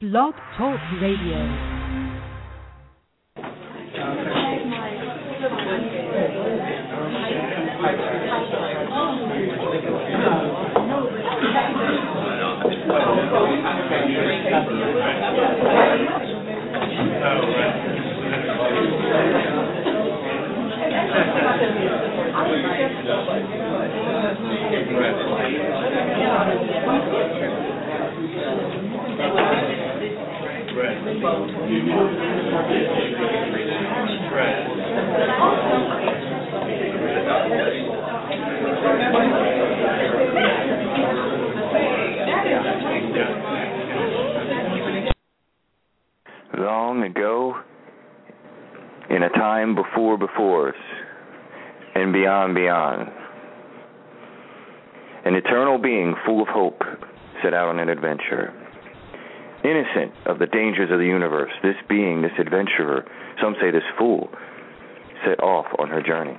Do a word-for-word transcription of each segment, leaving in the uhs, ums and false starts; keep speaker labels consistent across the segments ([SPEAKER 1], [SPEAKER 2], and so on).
[SPEAKER 1] Blog Talk Radio.
[SPEAKER 2] Long ago, in a time before befores, and beyond beyond, an eternal being full of hope set out on an adventure. Innocent of the dangers of the universe, this being, this adventurer, some say this fool, set off on her journey.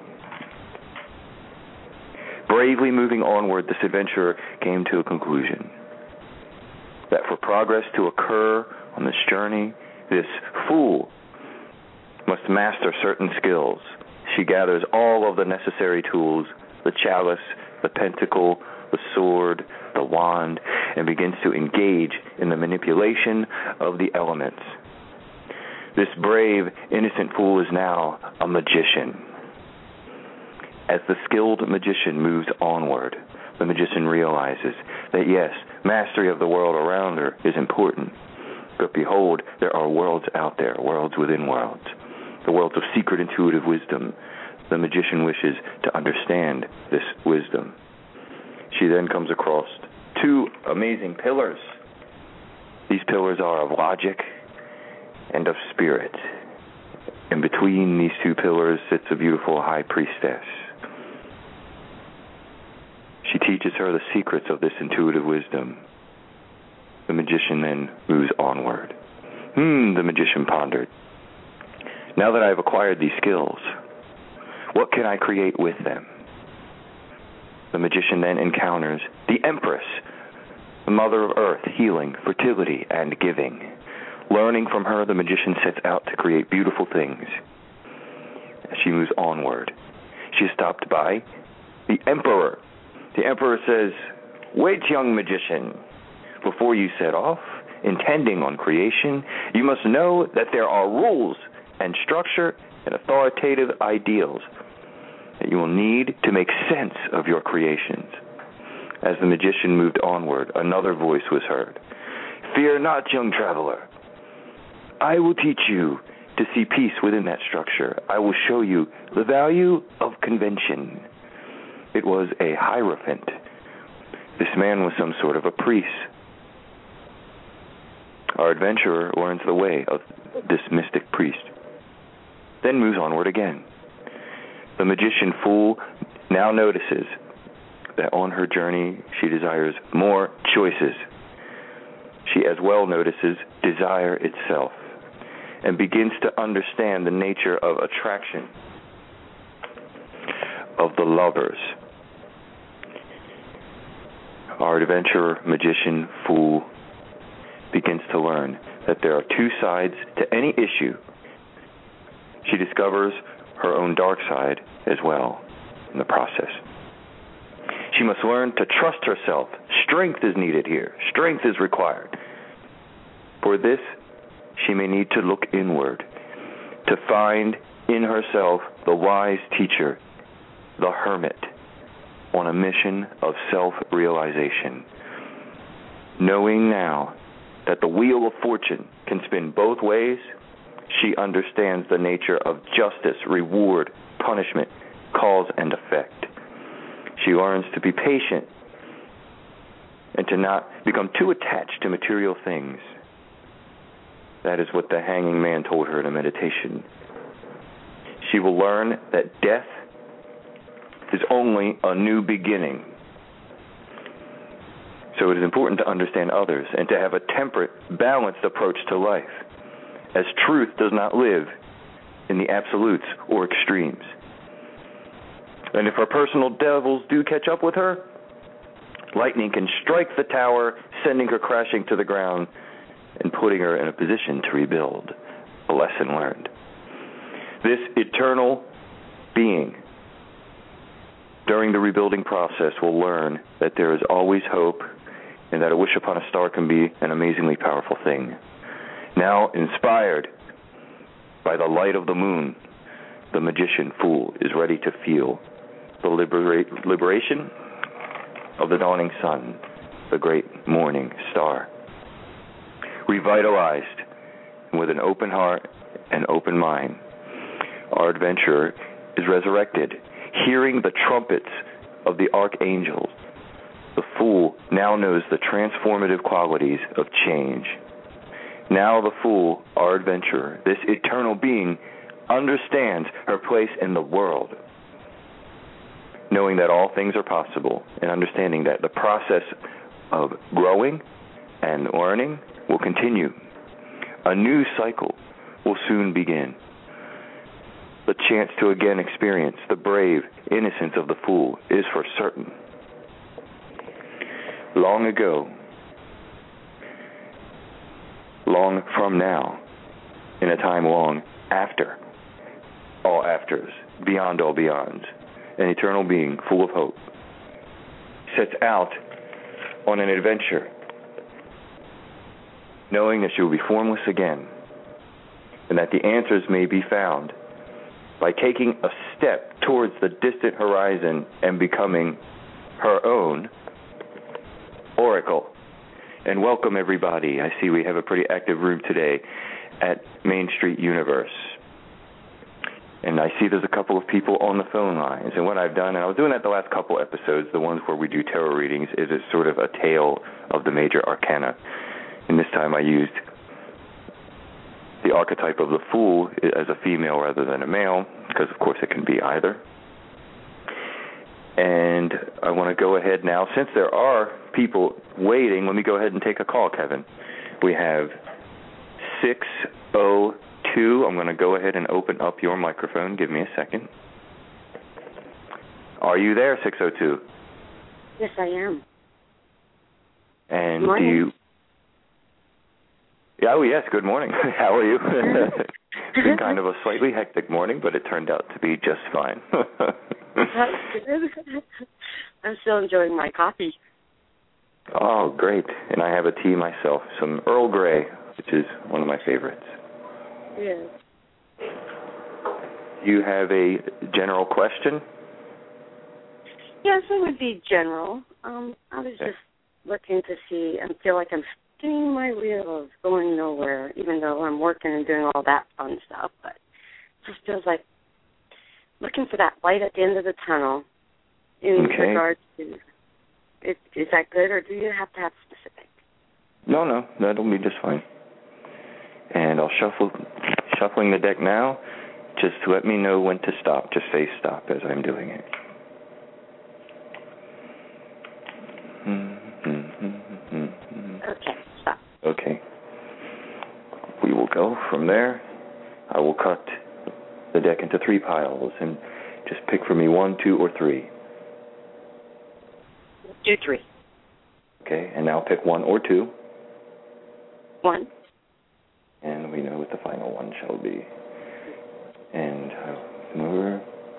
[SPEAKER 2] Bravely moving onward, this adventurer came to a conclusion that for progress to occur on this journey, this fool must master certain skills. She gathers all of the necessary tools, the chalice, the pentacle, the sword, the wand, and begins to engage in the manipulation of the elements. This brave, innocent fool is now a magician. As the skilled magician moves onward, the magician realizes that yes, mastery of the world around her is important, but behold, there are worlds out there, worlds within worlds, the worlds of secret intuitive wisdom. The magician wishes to understand this wisdom. She then comes across two amazing pillars. These pillars are of logic and of spirit. And between these two pillars sits a beautiful high priestess. She teaches her the secrets of this intuitive wisdom. The magician then moves onward. Hmm, the magician pondered. Now that I have acquired these skills, what can I create with them? The magician then encounters the Empress, the Mother of Earth, healing, fertility, and giving. Learning from her, the magician sets out to create beautiful things. As she moves onward, she is stopped by the Emperor. The Emperor says, "Wait, young magician. Before you set off, intending on creation, you must know that there are rules and structure and authoritative ideals that you will need to make sense of your creations." As the magician moved onward, another voice was heard. "Fear not, young traveler. I will teach you to see peace within that structure. I will show you the value of convention." It was a Hierophant. This man was some sort of a priest. Our adventurer learns the way of this mystic priest, then moves onward again. The magician fool now notices that on her journey she desires more choices. She as well notices desire itself and begins to understand the nature of attraction, of the lovers. Our adventurer, magician, fool begins to learn that there are two sides to any issue. She discovers her own dark side as well in the process. She must learn to trust herself. Strength is needed here. Strength is required. For this, she may need to look inward, to find in herself the wise teacher, the hermit, on a mission of self-realization. Knowing now that the wheel of fortune can spin both ways, she understands the nature of justice, reward, punishment, cause and effect. She learns to be patient and to not become too attached to material things. That is what the hanging man told her in a meditation. She will learn that death is only a new beginning. So it is important to understand others and to have a temperate, balanced approach to life, as truth does not live in the absolutes or extremes. And if her personal devils do catch up with her, lightning can strike the tower, sending her crashing to the ground and putting her in a position to rebuild. A lesson learned. This eternal being, during the rebuilding process, will learn that there is always hope and that a wish upon a star can be an amazingly powerful thing. Now, inspired by the light of the moon, the magician fool is ready to feel the libera- liberation of the dawning sun, the great morning star. Revitalized and with an open heart and open mind, our adventurer is resurrected, hearing the trumpets of the archangels. The fool now knows the transformative qualities of change. Now the fool, our adventurer, this eternal being, understands her place in the world, knowing that all things are possible and understanding that the process of growing and learning will continue. A new cycle will soon begin. The chance to again experience the brave innocence of the fool is for certain. Long ago, long from now, in a time long after all afters, beyond all beyonds, an eternal being full of hope sets out on an adventure, knowing that she will be formless again, and that the answers may be found by taking a step towards the distant horizon and becoming her own oracle. And welcome, everybody. I see we have a pretty active room today at Main Street Universe. And I see there's a couple of people on the phone lines. And what I've done, and I was doing that the last couple episodes, the ones where we do tarot readings, is it's sort of a tale of the major arcana. And this time I used the archetype of the fool as a female rather than a male, because of course it can be either. And I want to go ahead now, since there are people waiting, let me go ahead and take a call, Kevin. We have six oh two. I'm going to go ahead and open up your microphone. Give me a second. Are you there, six oh two?
[SPEAKER 1] Yes, I am.
[SPEAKER 2] And
[SPEAKER 1] morning.
[SPEAKER 2] do you... Yeah, oh, yes, good morning. How are you? It's been kind of a slightly hectic morning, but it turned out to be just fine.
[SPEAKER 1] I'm still enjoying my coffee.
[SPEAKER 2] Oh, great. And I have a tea myself, some Earl Grey, which is one of my favorites.
[SPEAKER 1] Yes.
[SPEAKER 2] You have a general question?
[SPEAKER 1] Yes, it would be general. Um, I was
[SPEAKER 2] okay.
[SPEAKER 1] just looking to see and feel like I'm spinning my wheels, going nowhere, even though I'm working and doing all that fun stuff. But it just feels like looking for that light at the end of the tunnel in
[SPEAKER 2] okay.
[SPEAKER 1] regards to, is, is that good, or do you have to have specific?
[SPEAKER 2] No, no, that'll be just fine. And I'll shuffle, shuffling the deck now, just to let me know when to stop. Just say stop as I'm doing it.
[SPEAKER 1] Okay, stop.
[SPEAKER 2] Okay. We will go from there. I will cut the deck into three piles and just pick for me one, two, or three.
[SPEAKER 1] Do three.
[SPEAKER 2] Okay, and now pick one or two.
[SPEAKER 1] One.
[SPEAKER 2] And we know what the final one shall be. And I'll move her.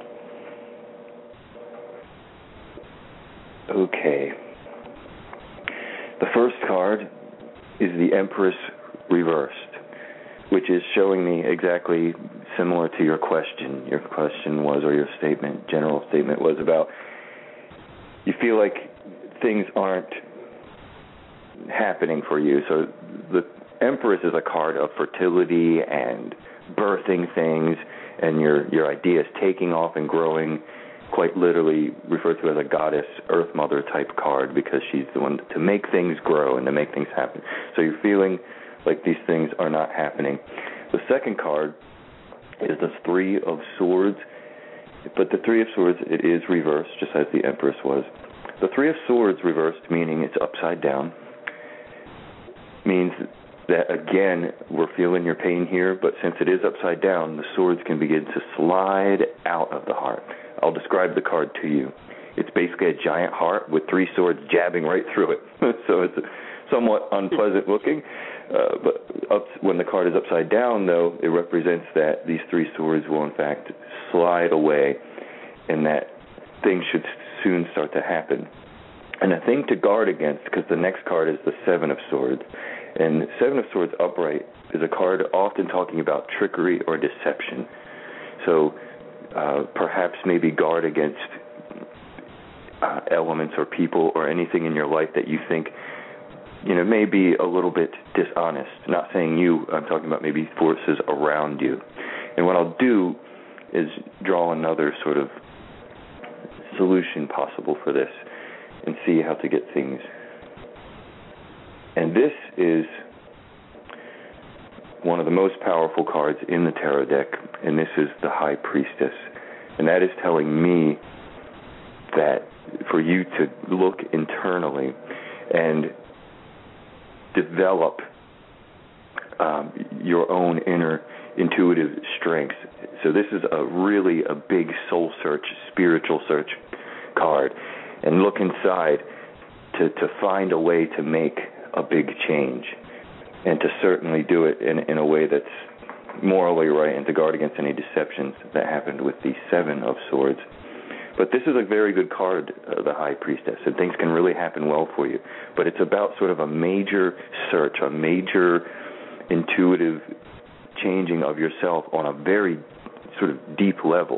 [SPEAKER 2] Okay. The first card is the Empress reversed, which is showing me exactly similar to your question. Your question was, or your statement, general statement was about, you feel like things aren't happening for you. So the Empress is a card of fertility and birthing things, and your your ideas taking off and growing, quite literally referred to as a goddess, Earth Mother type card, because she's the one to make things grow and to make things happen. So you're feeling like these things are not happening. The second card is the Three of Swords, but the Three of Swords, it is reversed, just as the Empress was. The Three of Swords reversed, meaning it's upside down, means that, again, we're feeling your pain here, but since it is upside down, the swords can begin to slide out of the heart. I'll describe the card to you. It's basically a giant heart with three swords jabbing right through it. So it's somewhat unpleasant looking, uh, but up, when the card is upside down, though, it represents that these three swords will, in fact, slide away and that things should soon start to happen. And a thing to guard against, because the next card is the Seven of Swords. And Seven of Swords upright is a card often talking about trickery or deception. So uh, perhaps maybe guard against uh, elements or people or anything in your life that you think, you know, may be a little bit dishonest. Not saying you, I'm talking about maybe forces around you. And what I'll do is draw another sort of solution possible for this and see how to get things. And this is one of the most powerful cards in the tarot deck, and this is the High Priestess. And that is telling me that for you to look internally and develop um, your own inner intuitive strengths. So this is a really a big soul search, spiritual search card. And look inside to, to find a way to make a big change, and to certainly do it in, in a way that's morally right and to guard against any deceptions that happened with the Seven of Swords. But this is a very good card, uh, the High Priestess, and things can really happen well for you. But it's about sort of a major search, a major intuitive changing of yourself on a very sort of deep level.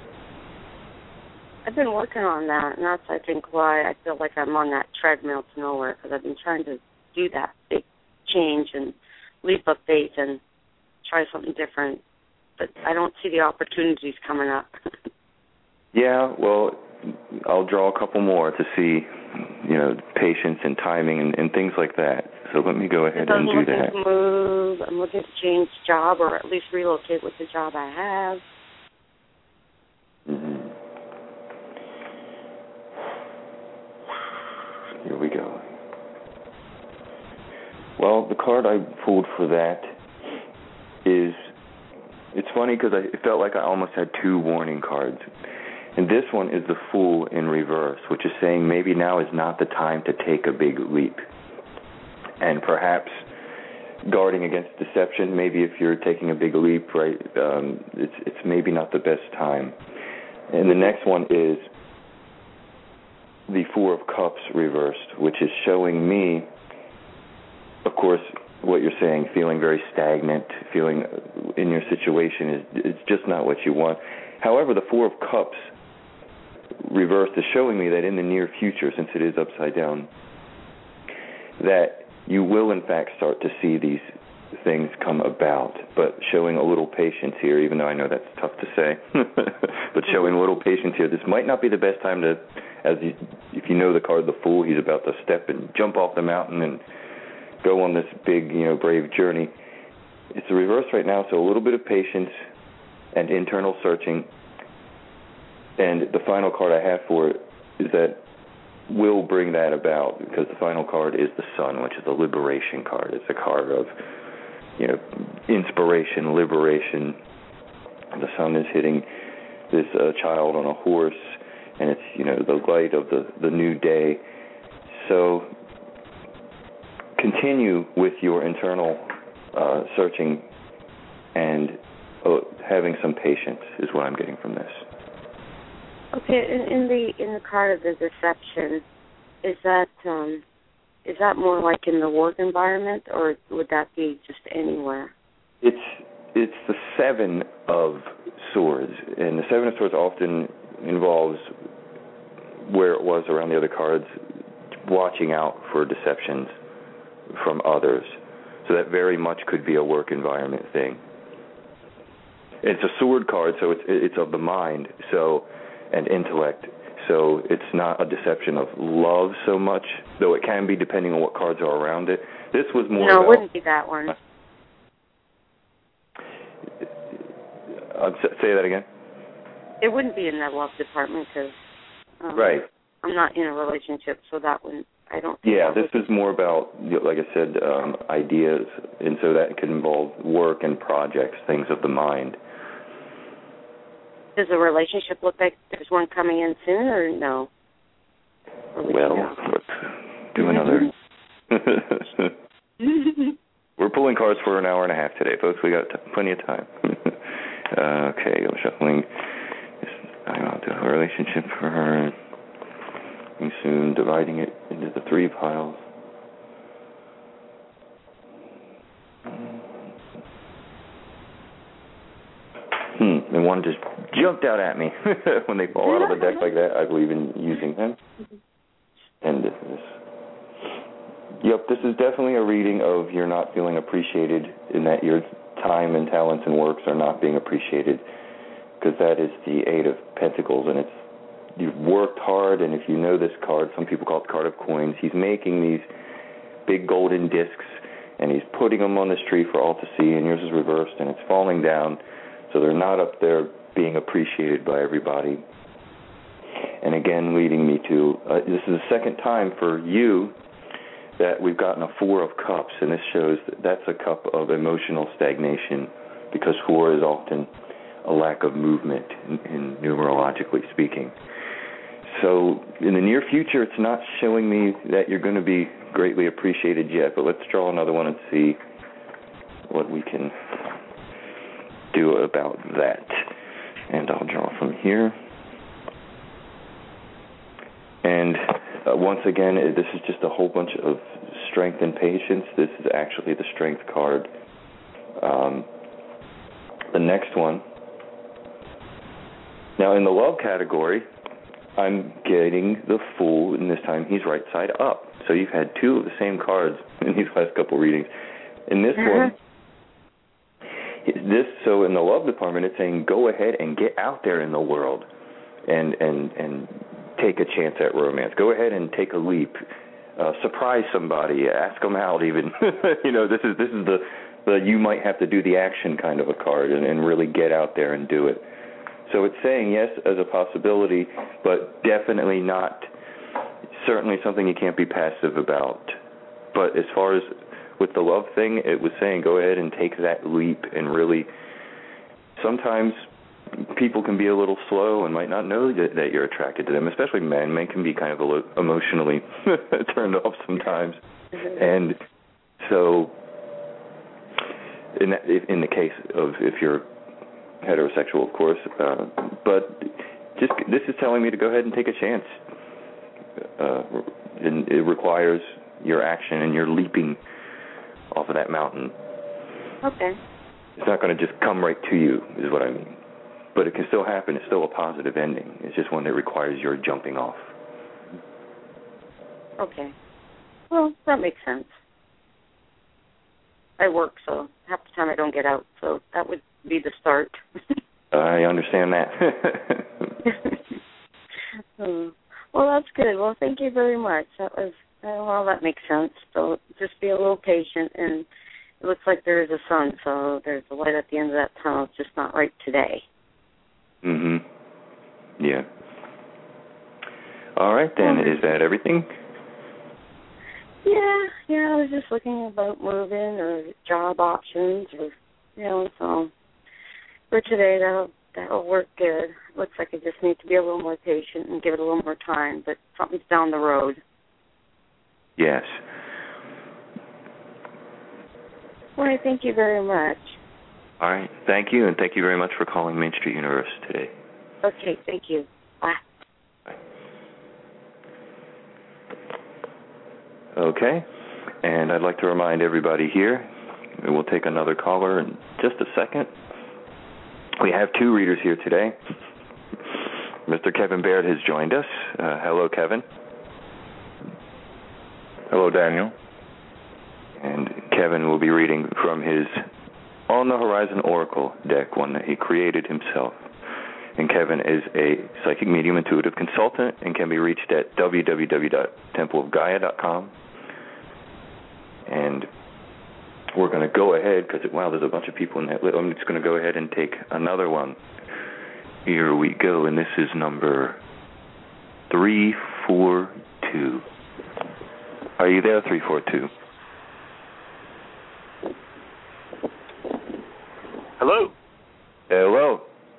[SPEAKER 1] I've been working on that, and that's, I think, why I feel like I'm on that treadmill to nowhere, because I've been trying to do that big change and leap of faith and try something different, but I don't see the opportunities coming up.
[SPEAKER 2] Yeah, well, I'll draw a couple more to see, you know, patience and timing and, and things like that. So let me go ahead and do
[SPEAKER 1] I'm
[SPEAKER 2] that.
[SPEAKER 1] looking to move. I'm looking to change job, or at least relocate with the job I have.
[SPEAKER 2] Mm-hmm. Here we go. Well, the card I pulled for that is, it's funny because I it felt like I almost had two warning cards. And this one is the Fool in reverse, which is saying maybe now is not the time to take a big leap. And perhaps guarding against deception, maybe if you're taking a big leap, right, um, it's, it's maybe not the best time. And the next one is the Four of Cups reversed, which is showing me, of course, what you're saying, feeling very stagnant, feeling in your situation is it's just not what you want. However, the Four of Cups reversed is showing me that in the near future, since it is upside down, that you will in fact start to see these things come about, but showing a little patience here, even though I know that's tough to say, but showing a little patience here. This might not be the best time to, as you, if you know the card, the Fool, he's about to step and jump off the mountain and go on this big, you know, brave journey. It's the reverse right now, so a little bit of patience and internal searching. And the final card I have for it is that will bring that about, because the final card is the Sun, which is a liberation card. It's a card of, you know, inspiration, liberation. The Sun is hitting this uh, child on a horse, and it's, you know, the light of the, the new day. So continue with your internal uh, searching and uh, having some patience is what I'm getting from this.
[SPEAKER 1] Okay, in, in the in the card of the deception, is that um, is that more like in the work environment, or would that be just anywhere?
[SPEAKER 2] It's it's the Seven of Swords, and the Seven of Swords often involves, where it was around the other cards, watching out for deceptions from others. So that very much could be a work environment thing. It's a sword card, so it's it's of the mind, so and intellect. So it's not a deception of love so much, though it can be depending on what cards are around it. This was more.
[SPEAKER 1] No,
[SPEAKER 2] about,
[SPEAKER 1] it wouldn't be that one.
[SPEAKER 2] Uh, say that again.
[SPEAKER 1] It wouldn't be in the love department because um,
[SPEAKER 2] right.
[SPEAKER 1] I'm not in a relationship, so that wouldn't. I don't. Think
[SPEAKER 2] yeah,
[SPEAKER 1] that
[SPEAKER 2] this is more about, like I said, um, ideas, and so that could involve work and projects, things of the mind.
[SPEAKER 1] Does the relationship look like there's one coming in soon, or no? Or we
[SPEAKER 2] well, let's do another. We're pulling cards for an hour and a half today, folks. We got t- plenty of time. uh, okay, I'm shuffling. I'll do a relationship for her. And soon dividing it into the three piles. Hmm, and one just jumped out at me when they fall out of the deck like that. I believe in using them. And this is, yep, this is definitely a reading of you're not feeling appreciated, in that your time and talents and works are not being appreciated, because that is the Eight of Pentacles, and it's you've worked hard. And if you know this card, some people call it the card of coins. He's making these big golden discs, and he's putting them on this tree for all to see, and yours is reversed, and it's falling down. So they're not up there being appreciated by everybody. And again, leading me to, uh, this is the second time for you that we've gotten a Four of Cups, and this shows that that's a cup of emotional stagnation, because four is often a lack of movement, in, in numerologically speaking. So in the near future, it's not showing me that you're going to be greatly appreciated yet, but let's draw another one and see what we can do about that. And I'll draw from here. And uh, once again, this is just a whole bunch of strength and patience. This is actually the strength card. Um, the next one. Now, in the love category, I'm getting the Fool, and this time he's right side up. So you've had two of the same cards in these last couple readings. In this uh-huh. one, this so in the love department, it's saying go ahead and get out there in the world and and and take a chance at romance. Go ahead and take a leap. Uh, surprise somebody. Ask them out. Even you know this is this is the the you might have to do the action kind of a card, and, and really get out there and do it. So it's saying yes as a possibility, but definitely not. Certainly something you can't be passive about. But as far as with the love thing, it was saying go ahead and take that leap, and really sometimes people can be a little slow and might not know that, that you're attracted to them, especially men. Men can be kind of a little emotionally turned off sometimes. Mm-hmm. And so in, that, in the case of if you're heterosexual, of course, uh, but just this is telling me to go ahead and take a chance. Uh, and it requires your action, and you're leaping off of that mountain.
[SPEAKER 1] Okay.
[SPEAKER 2] It's not going to just come right to you, is what I mean. But it can still happen. It's still a positive ending. It's just one that requires your jumping off.
[SPEAKER 1] Okay. Well, that makes sense. I work, so half the time I don't get out, so that would be the start.
[SPEAKER 2] I understand that.
[SPEAKER 1] uh, well, that's good. Well, thank you very much. That was uh, well, that makes sense. So just be a little patient, and it looks like there is a sun, so there's a light at the end of that tunnel. It's just not right today.
[SPEAKER 2] Mhm. Yeah. All right then. Is that everything?
[SPEAKER 1] Yeah, yeah. I was just looking about moving or job options, or you know, so for today that'll that'll work good. Looks like I just need to be a little more patient and give it a little more time, but something's down the road.
[SPEAKER 2] Yes.
[SPEAKER 1] Well, I thank you very much.
[SPEAKER 2] All right. Thank you, and thank you very much for calling Main Street Universe today.
[SPEAKER 1] Okay, thank you. Bye.
[SPEAKER 2] Bye. Okay, and I'd like to remind everybody here, and we'll take another caller in just a second. We have two readers here today. Mister Kevin Baird has joined us. Uh, hello, Kevin.
[SPEAKER 3] Hello, Daniel.
[SPEAKER 2] And Kevin will be reading from his On the Horizon Oracle deck, one that he created himself. And Kevin is a psychic medium intuitive consultant and can be reached at w w w dot temple of gaia dot com. And we're going to go ahead, because, wow, there's a bunch of people in that list. I'm just going to go ahead and take another one. Here we go, and this is number three four two. Are you there, three four two?
[SPEAKER 4] Hello.
[SPEAKER 2] Hello.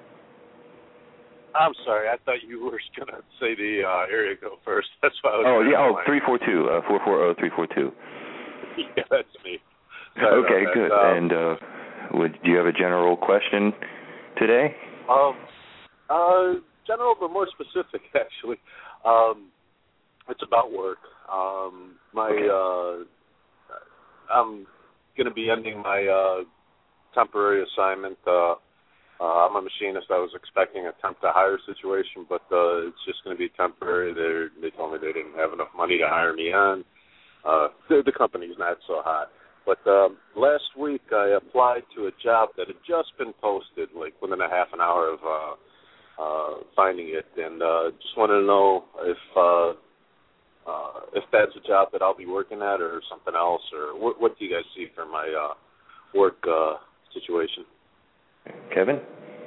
[SPEAKER 4] I'm sorry. I thought you were going to say the uh, area code first. That's why I was.
[SPEAKER 2] Oh yeah. Oh, three four two. Uh, four four zero three four two.
[SPEAKER 4] Yeah, that's me.
[SPEAKER 2] Okay, good. Um, and uh, would do you have a general question today?
[SPEAKER 4] Um, uh, general, but more specific, actually. Um, it's about work. Um, my,
[SPEAKER 2] okay.
[SPEAKER 4] uh, I'm going to be ending my uh, temporary assignment. Uh, uh, I'm a machinist. I was expecting a temp to hire situation, but uh, it's just going to be temporary. They they told me they didn't have enough money to hire me on. Uh, the, the company's not so hot. But um, last week I applied to a job that had just been posted, like within a half an hour of uh, uh, finding it, and uh, just wanted to know if uh, uh, if that's a job that I'll be working at or something else, or what, what do you guys see for my uh, work uh, situation?
[SPEAKER 2] Kevin?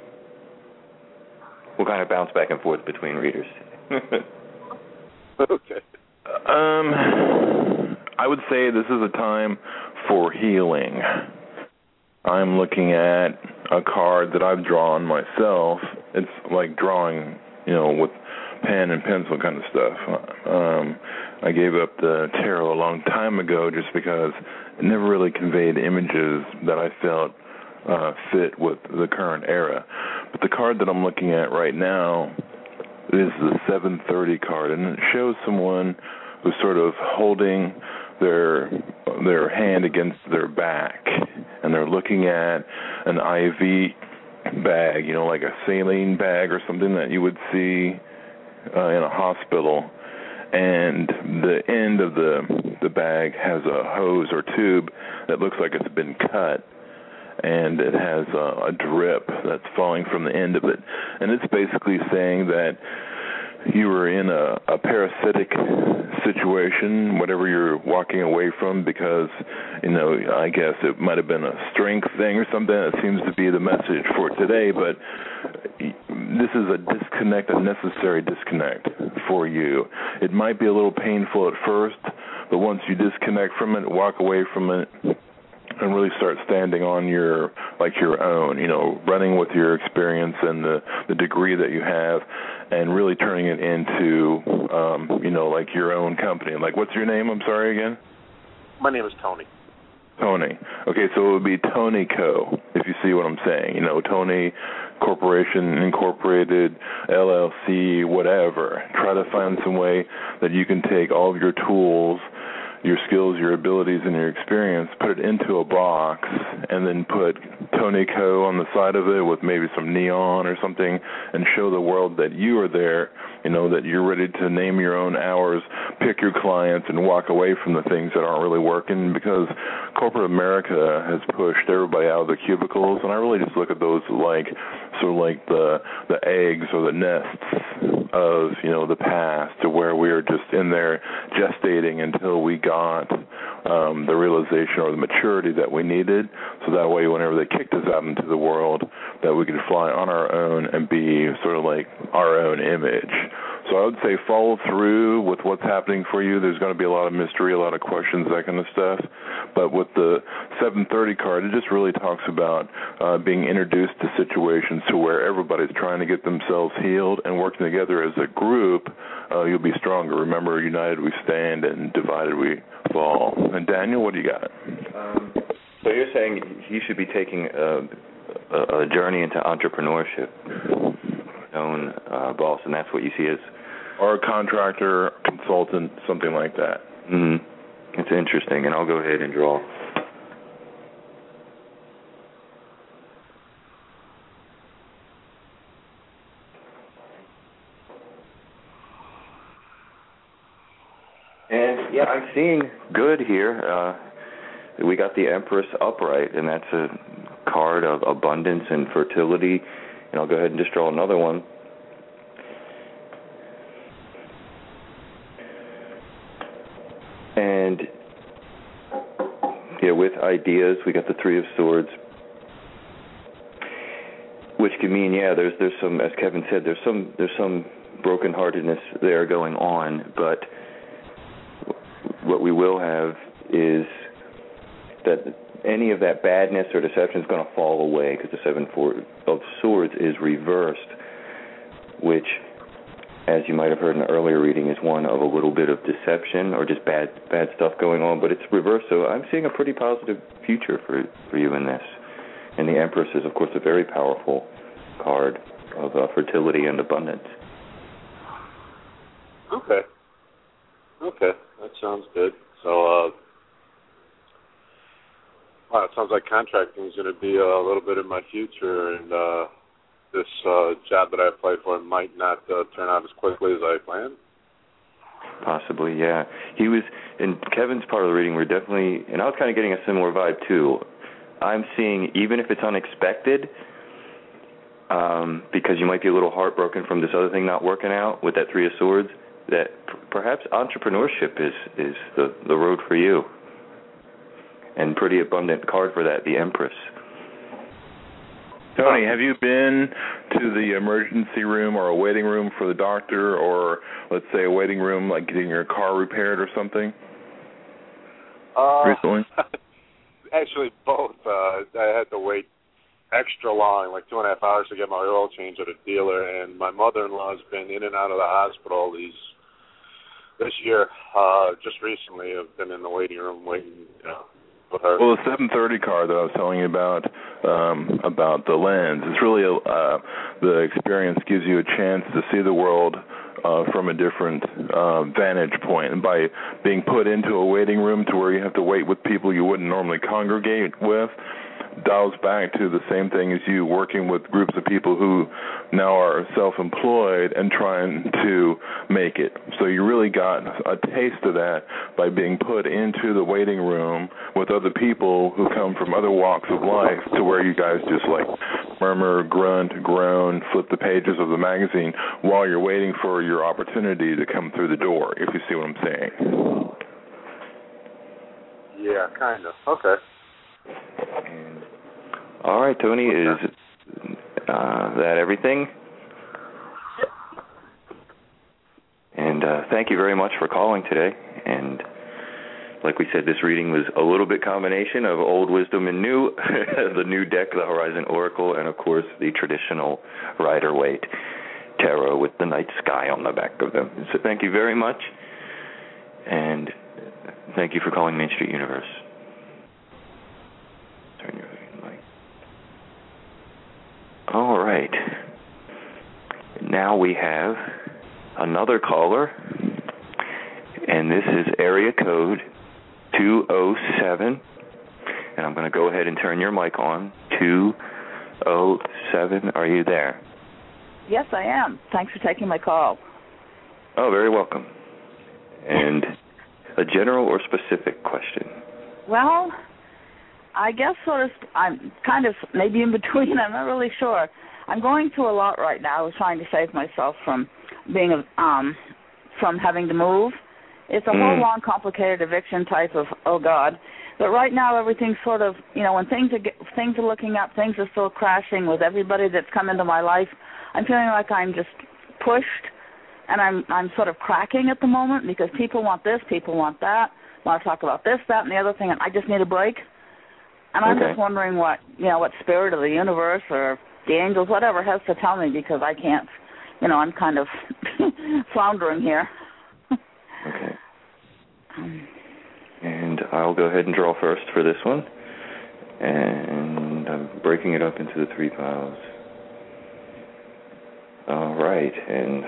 [SPEAKER 2] We'll kind of bounce back and forth between readers.
[SPEAKER 4] Okay.
[SPEAKER 3] Um, I would say this is a time for healing. I'm looking at a card that I've drawn myself. It's like drawing, you know, with pen and pencil kind of stuff. Um, I gave up the tarot a long time ago just because it never really conveyed images that I felt uh, fit with the current era. But the card that I'm looking at right now is the seven thirty card, and it shows someone who's sort of holding their their hand against their back, and they're looking at an I V bag, you know, like a saline bag or something that you would see uh, in a hospital, and the end of the the bag has a hose or tube that looks like it's been cut, and it has a, a drip that's falling from the end of it, and it's basically saying that you were in a, a parasitic situation, whatever you're walking away from, because, you know, I guess it might have been a strength thing or something. That seems to be the message for today, but this is a disconnect, a necessary disconnect for you. It might be a little painful at first, but once you disconnect from it, walk away from it, and really start standing on your, like your own, you know, running with your experience and the, the degree that you have, and really turning it into, um, you know, like your own company. Like, what's your name? I'm sorry again?
[SPEAKER 4] My name is Tony.
[SPEAKER 3] Tony. Okay, so it would be Tony Co., if you see what I'm saying. You know, Tony Corporation Incorporated, L L C, whatever. Try to find some way that you can take all of your tools, your skills, your abilities, and your experience, put it into a box, and then put Tony Co. on the side of it with maybe some neon or something, and show the world that you are there, you know, that you're ready to name your own hours, pick your clients, and walk away from the things that aren't really working, because corporate America has pushed everybody out of the cubicles, and I really just look at those like sort of like the the eggs or the nests of, you know, the past, to where we are just in there gestating until we got um, the realization or the maturity that we needed, so that way whenever they kicked us out into the world, that we could fly on our own and be sort of like our own image. So I would say follow through with what's happening for you. There's going to be a lot of mystery, a lot of questions, that kind of stuff. But with the seven thirty card, it just really talks about uh, being introduced to situations to where everybody's trying to get themselves healed, and working together as a group, uh, you'll be stronger. Remember, united we stand and divided we fall. And Daniel, what do you got?
[SPEAKER 2] Um, so you're saying you should be taking a, a, a journey into entrepreneurship, own uh, boss, and that's what you see as...
[SPEAKER 3] Or a contractor, consultant, something like that.
[SPEAKER 2] Mm-hmm. It's interesting, and I'll go ahead and draw. And, yeah, I'm seeing good here. Uh, we got the Empress upright, and that's a card of abundance and fertility. And I'll go ahead and just draw another one. And, yeah, with ideas, we got the Three of Swords, which can mean, yeah, there's there's some, as Kevin said, there's some there's some brokenheartedness there going on, but what we will have is that any of that badness or deception is going to fall away, because the Seven of Swords is reversed, which as you might have heard in the earlier reading, is one of a little bit of deception or just bad bad stuff going on, but it's reversed. So I'm seeing a pretty positive future for for you in this. And the Empress is, of course, a very powerful card of uh, fertility and abundance.
[SPEAKER 4] Okay. Okay, that sounds good. So, uh, wow, it sounds like contracting is going to be a little bit in my future, and uh, this uh, job that I applied for might not uh, turn out as quickly as I planned.
[SPEAKER 2] Possibly, yeah. He was, in Kevin's part of the reading, we're definitely, and I was kind of getting a similar vibe too. I'm seeing, even if it's unexpected, um, because you might be a little heartbroken from this other thing not working out with that Three of Swords, that p- perhaps entrepreneurship is, is the, the road for you. And pretty abundant card for that, the Empress.
[SPEAKER 3] Tony, have you been to the emergency room or a waiting room for the doctor, or let's say a waiting room like getting your car repaired or something
[SPEAKER 4] Uh,
[SPEAKER 3] recently?
[SPEAKER 4] Actually, both. Uh, I had to wait extra long, like two and a half hours to get my oil change at a dealer, and my mother-in-law's been in and out of the hospital these this year. Uh, just recently, I've been in the waiting room waiting, you know, with her.
[SPEAKER 3] Well, the seven thirty card that I was telling you about, um, about the lens, it's really a, uh, the experience gives you a chance to see the world uh, from a different uh, vantage point. And by being put into a waiting room to where you have to wait with people you wouldn't normally congregate with, dials back to the same thing as you working with groups of people who now are self-employed and trying to make it. So you really got a taste of that by being put into the waiting room with other people who come from other walks of life, to where you guys just like murmur, grunt, groan, flip the pages of the magazine while you're waiting for your opportunity to come through the door, if you see what I'm saying.
[SPEAKER 4] Yeah, kind of. Okay.
[SPEAKER 2] And, all right, Tony, is uh, that everything? And uh, thank you very much for calling today. And like we said, this reading was a little bit combination of old wisdom and new, the new deck, the Horizon Oracle, and, of course, the traditional Rider-Waite tarot with the night sky on the back of them. So thank you very much, and thank you for calling Main Street Universe. Turn your light. All right. Now we have another caller, and this is area code two oh seven, and I'm going to go ahead and turn your mic on. two oh seven, are you there?
[SPEAKER 5] Yes, I am. Thanks for taking my call.
[SPEAKER 2] Oh, very welcome. And a general or specific question?
[SPEAKER 5] Well, I guess sort of, I'm kind of maybe in between. I'm not really sure. I'm going through a lot right now. I was trying to save myself from being, um, from having to move. It's a mm. whole long, complicated eviction type of, oh, God. But right now everything's sort of, you know, when things are, things are looking up, things are still crashing with everybody that's come into my life. I'm feeling like I'm just pushed, and I'm I'm sort of cracking at the moment because people want this, people want that, want to talk about this, that, and the other thing, and I just need a break. And I'm
[SPEAKER 2] okay.
[SPEAKER 5] just wondering what, you know, what spirit of the universe or the angels, whatever, has to tell me, because I can't, you know, I'm kind of floundering here.
[SPEAKER 2] Okay. Um, and I'll go ahead and draw first for this one. And I'm breaking it up into the three piles. All right. And,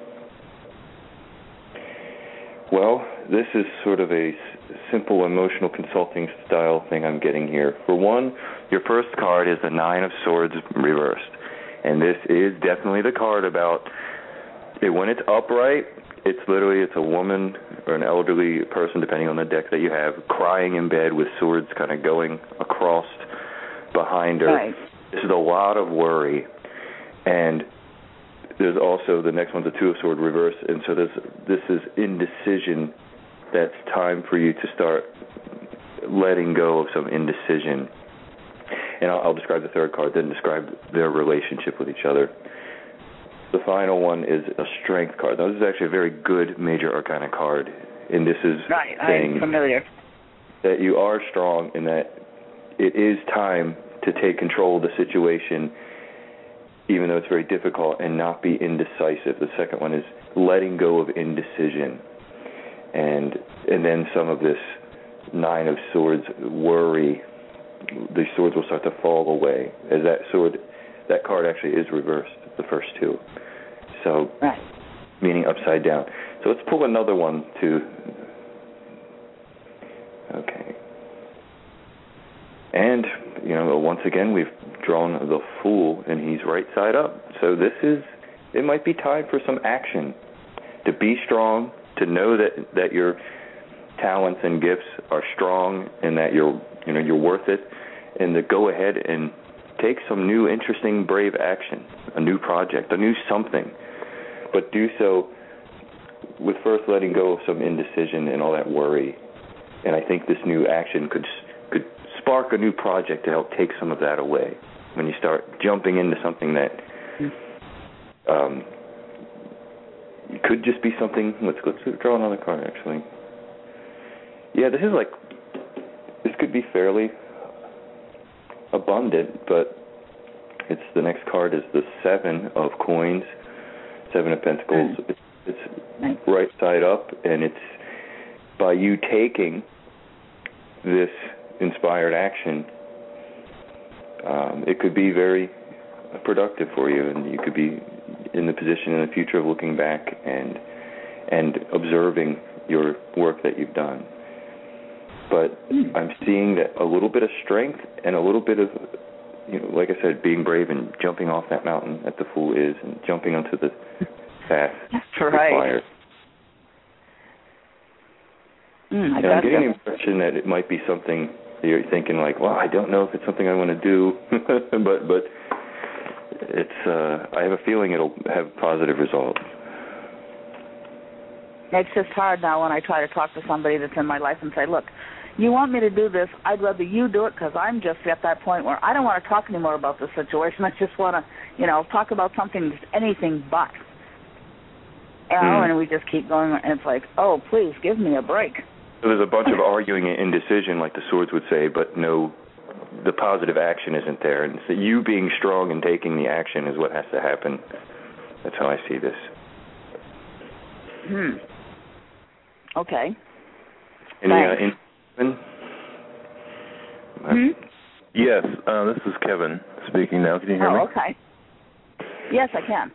[SPEAKER 2] well, this is sort of a simple emotional consulting style thing I'm getting here. For one, your first card is the Nine of Swords reversed. And this is definitely the card about, it, when it's upright, it's literally, it's a woman or an elderly person, depending on the deck that you have, crying in bed with swords kind of going across behind her.
[SPEAKER 5] Right.
[SPEAKER 2] This is a lot of worry. And there's also, the next one's a Two of Swords reverse, and so there's, this is indecision. That's time for you to start letting go of some indecision. And I'll, I'll describe the third card, then describe their relationship with each other. The final one is a Strength card. Now, this is actually a very good Major Arcana card, and this is
[SPEAKER 5] right,
[SPEAKER 2] saying
[SPEAKER 5] I'm familiar.
[SPEAKER 2] that you are strong and that it is time to take control of the situation even though it's very difficult, and not be indecisive. The second one is letting go of indecision. And and then some of this Nine of Swords worry, the swords will start to fall away. As that sword, that card actually is reversed, the first two. So,
[SPEAKER 5] right.
[SPEAKER 2] Meaning upside down. So let's pull another one to, okay. And, you know, once again, we've drawn the Fool, and he's right side up. So this is, it might be time for some action. To be strong, to know that, that your talents and gifts are strong and that you're, you know, you're worth it, and to go ahead and take some new, interesting, brave action, a new project, a new something, but do so with first letting go of some indecision and all that worry. And I think this new action could could spark a new project to help take some of that away. When you start jumping into something that um, could just be something. Let's let's draw another card actually. Yeah, this is like this could be fairly abundant, but it's the next card is the Seven of Coins, Seven of Pentacles. Mm. It's, it's right side up, and it's by you taking this inspired action, um, it could be very productive for you, and you could be in the position in the future of looking back and and observing your work that you've done. But mm. I'm seeing that a little bit of strength and a little bit of, you know, like I said, being brave and jumping off that mountain that the Fool is, and jumping onto the path.
[SPEAKER 5] That's right.
[SPEAKER 2] Required.
[SPEAKER 5] Mm, I
[SPEAKER 2] and I'm getting the impression that it might be something that you're thinking like, well, I don't know if it's something I want to do, but but it's. Uh, I have a feeling it'll have positive results.
[SPEAKER 5] It's just hard now when I try to talk to somebody that's in my life and say, look, you want me to do this, I'd rather you do it, because I'm just at that point where I don't want to talk anymore about the situation. I just want to, you know, talk about something, anything but. You know, mm. and we just keep going, and it's like, oh, please, give me a break.
[SPEAKER 2] So there's a bunch of arguing and indecision, like the Swords would say, but no, the positive action isn't there. And so you being strong and taking the action is what has to happen. That's how I see this.
[SPEAKER 5] Hmm. Okay.
[SPEAKER 2] Any uh, in-
[SPEAKER 5] hmm?
[SPEAKER 3] Yes, uh, this is Kevin speaking now. Can you hear
[SPEAKER 5] oh,
[SPEAKER 3] me?
[SPEAKER 5] Oh, okay. Yes, I can.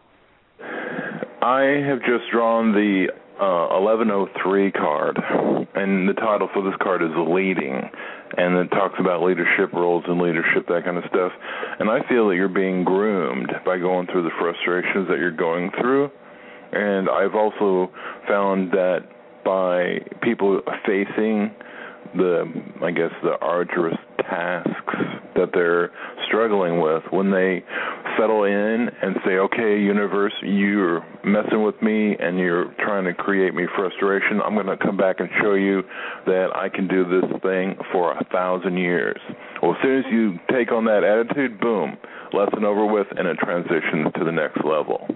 [SPEAKER 3] I have just drawn the uh, eleven oh three card, and the title for this card is Leading, and it talks about leadership roles and leadership, that kind of stuff. And I feel that you're being groomed by going through the frustrations that you're going through, and I've also found that by people facing the, I guess, the arduous tasks that they're struggling with, when they settle in and say, okay, universe, you're messing with me and you're trying to create me frustration, I'm going to come back and show you that I can do this thing for a thousand years. Well, as soon as you take on that attitude, boom, lesson over with, and it transitions to the next level.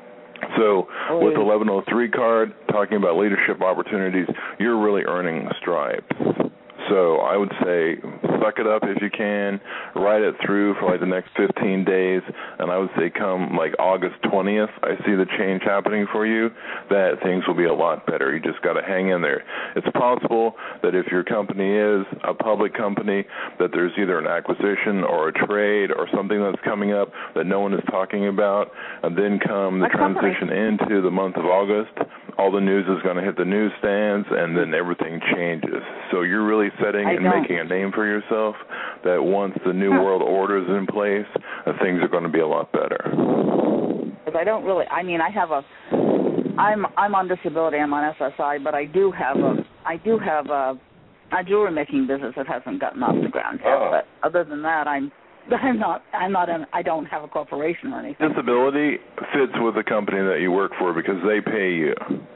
[SPEAKER 3] So oh, with the eleven oh three card, talking about leadership opportunities, you're really earning stripes. So I would say suck it up if you can, ride it through for like the next fifteen days, and I would say come like August twentieth, I see the change happening for you, that things will be a lot better. You just got to hang in there. It's possible that if your company is a public company, that there's either an acquisition or a trade or something that's coming up that no one is talking about, and then come the transition into the month of August, all the news is going to hit the newsstands, and then everything changes. So you're really setting
[SPEAKER 5] I
[SPEAKER 3] and
[SPEAKER 5] don't.
[SPEAKER 3] making a name for yourself that once the new world order is in place, uh, things are going to be a lot better.
[SPEAKER 5] Because I don't really, I mean, I have a, I'm I'm on disability, I'm on S S I, but I do have a, I do have a, a jewelry making business that hasn't gotten off the ground yet.
[SPEAKER 2] Oh.
[SPEAKER 5] But other than that, I'm, I'm not, I'm not, in, I don't have a corporation or anything.
[SPEAKER 3] Disability fits with the company that you work for because they pay you.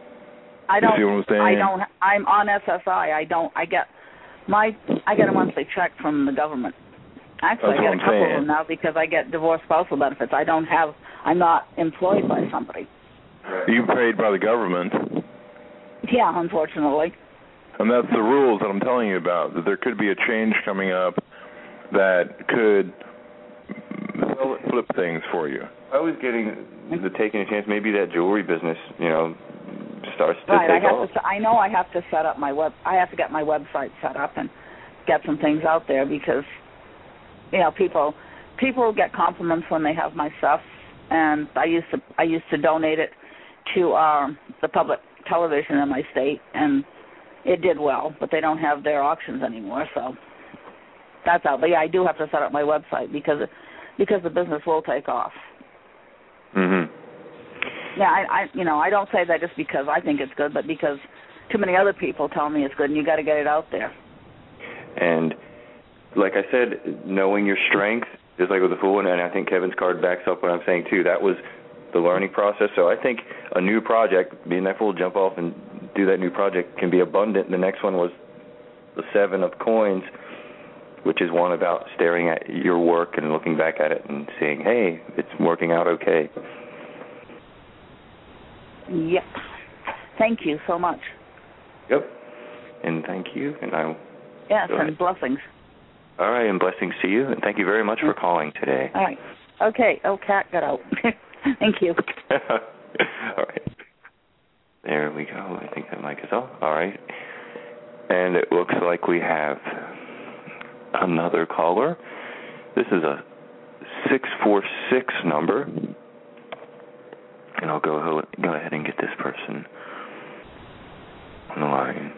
[SPEAKER 5] I don't.
[SPEAKER 3] You see what I'm saying?
[SPEAKER 5] I don't. I'm on S S I. I don't. I get my. I get a monthly check from the government. Actually,
[SPEAKER 3] That's
[SPEAKER 5] I get
[SPEAKER 3] what
[SPEAKER 5] a couple
[SPEAKER 3] I'm
[SPEAKER 5] of them now because I get divorce spousal benefits. I don't have. I'm not employed by somebody.
[SPEAKER 3] You paid by the government.
[SPEAKER 5] Yeah, unfortunately.
[SPEAKER 3] And that's the rules that I'm telling you about. That there could be a change coming up that could I'll flip things for you.
[SPEAKER 2] I was getting the taking a chance. Maybe that jewelry business, you know, starts to
[SPEAKER 5] right,
[SPEAKER 2] take
[SPEAKER 5] I have
[SPEAKER 2] off.
[SPEAKER 5] to. I know I have to set up my web. I have to get my website set up and get some things out there because, you know, people people get compliments when they have my stuff, and I used to I used to donate it to um, the public television in my state, and it did well, but they don't have their auctions anymore, so that's out. But yeah, I do have to set up my website because because the business will take off.
[SPEAKER 2] Mhm.
[SPEAKER 5] Yeah, I, I you know I don't say that just because I think it's good, but because too many other people tell me it's good, and you got to get it out there.
[SPEAKER 2] And like I said, knowing your strength, just like with the Fool, and I think Kevin's card backs up what I'm saying too. That was the learning process. So I think a new project, being that Fool, jump off and do that new project can be abundant. The next one was the Seven of Coins, which is one about staring at your work and looking back at it and saying, hey, it's working out okay.
[SPEAKER 5] Yep. Thank you so much.
[SPEAKER 2] Yep. And thank you. And I.
[SPEAKER 5] Yes, and blessings.
[SPEAKER 2] All right, and blessings to you. And thank you very much for calling today.
[SPEAKER 5] All right. Okay. Oh, cat got out. Thank you.
[SPEAKER 2] All right. There we go. I think that mic is off. All right. And it looks like we have another caller. This is a six four six number. And I'll go, go ahead and get this person on the line.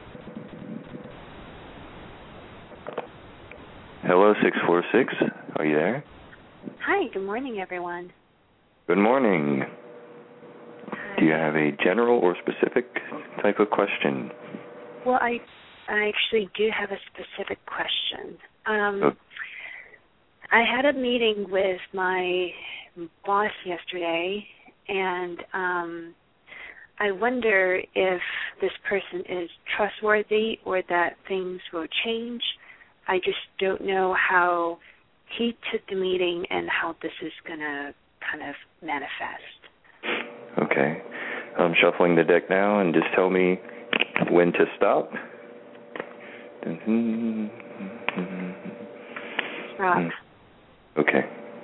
[SPEAKER 2] Hello, six four six. Are you there?
[SPEAKER 6] Hi, good morning, everyone.
[SPEAKER 2] Good morning.
[SPEAKER 6] Hi.
[SPEAKER 2] Do you have a general or specific type of question?
[SPEAKER 6] Well, I I actually do have a specific question. Um,
[SPEAKER 2] oh.
[SPEAKER 6] I had a meeting with my boss yesterday, and um, I wonder if this person is trustworthy or that things will change. I just don't know how he took the meeting and how this is going to kind of manifest.
[SPEAKER 2] Okay. I'm shuffling the deck now, and just tell me when to stop.
[SPEAKER 6] Rock.
[SPEAKER 2] Okay.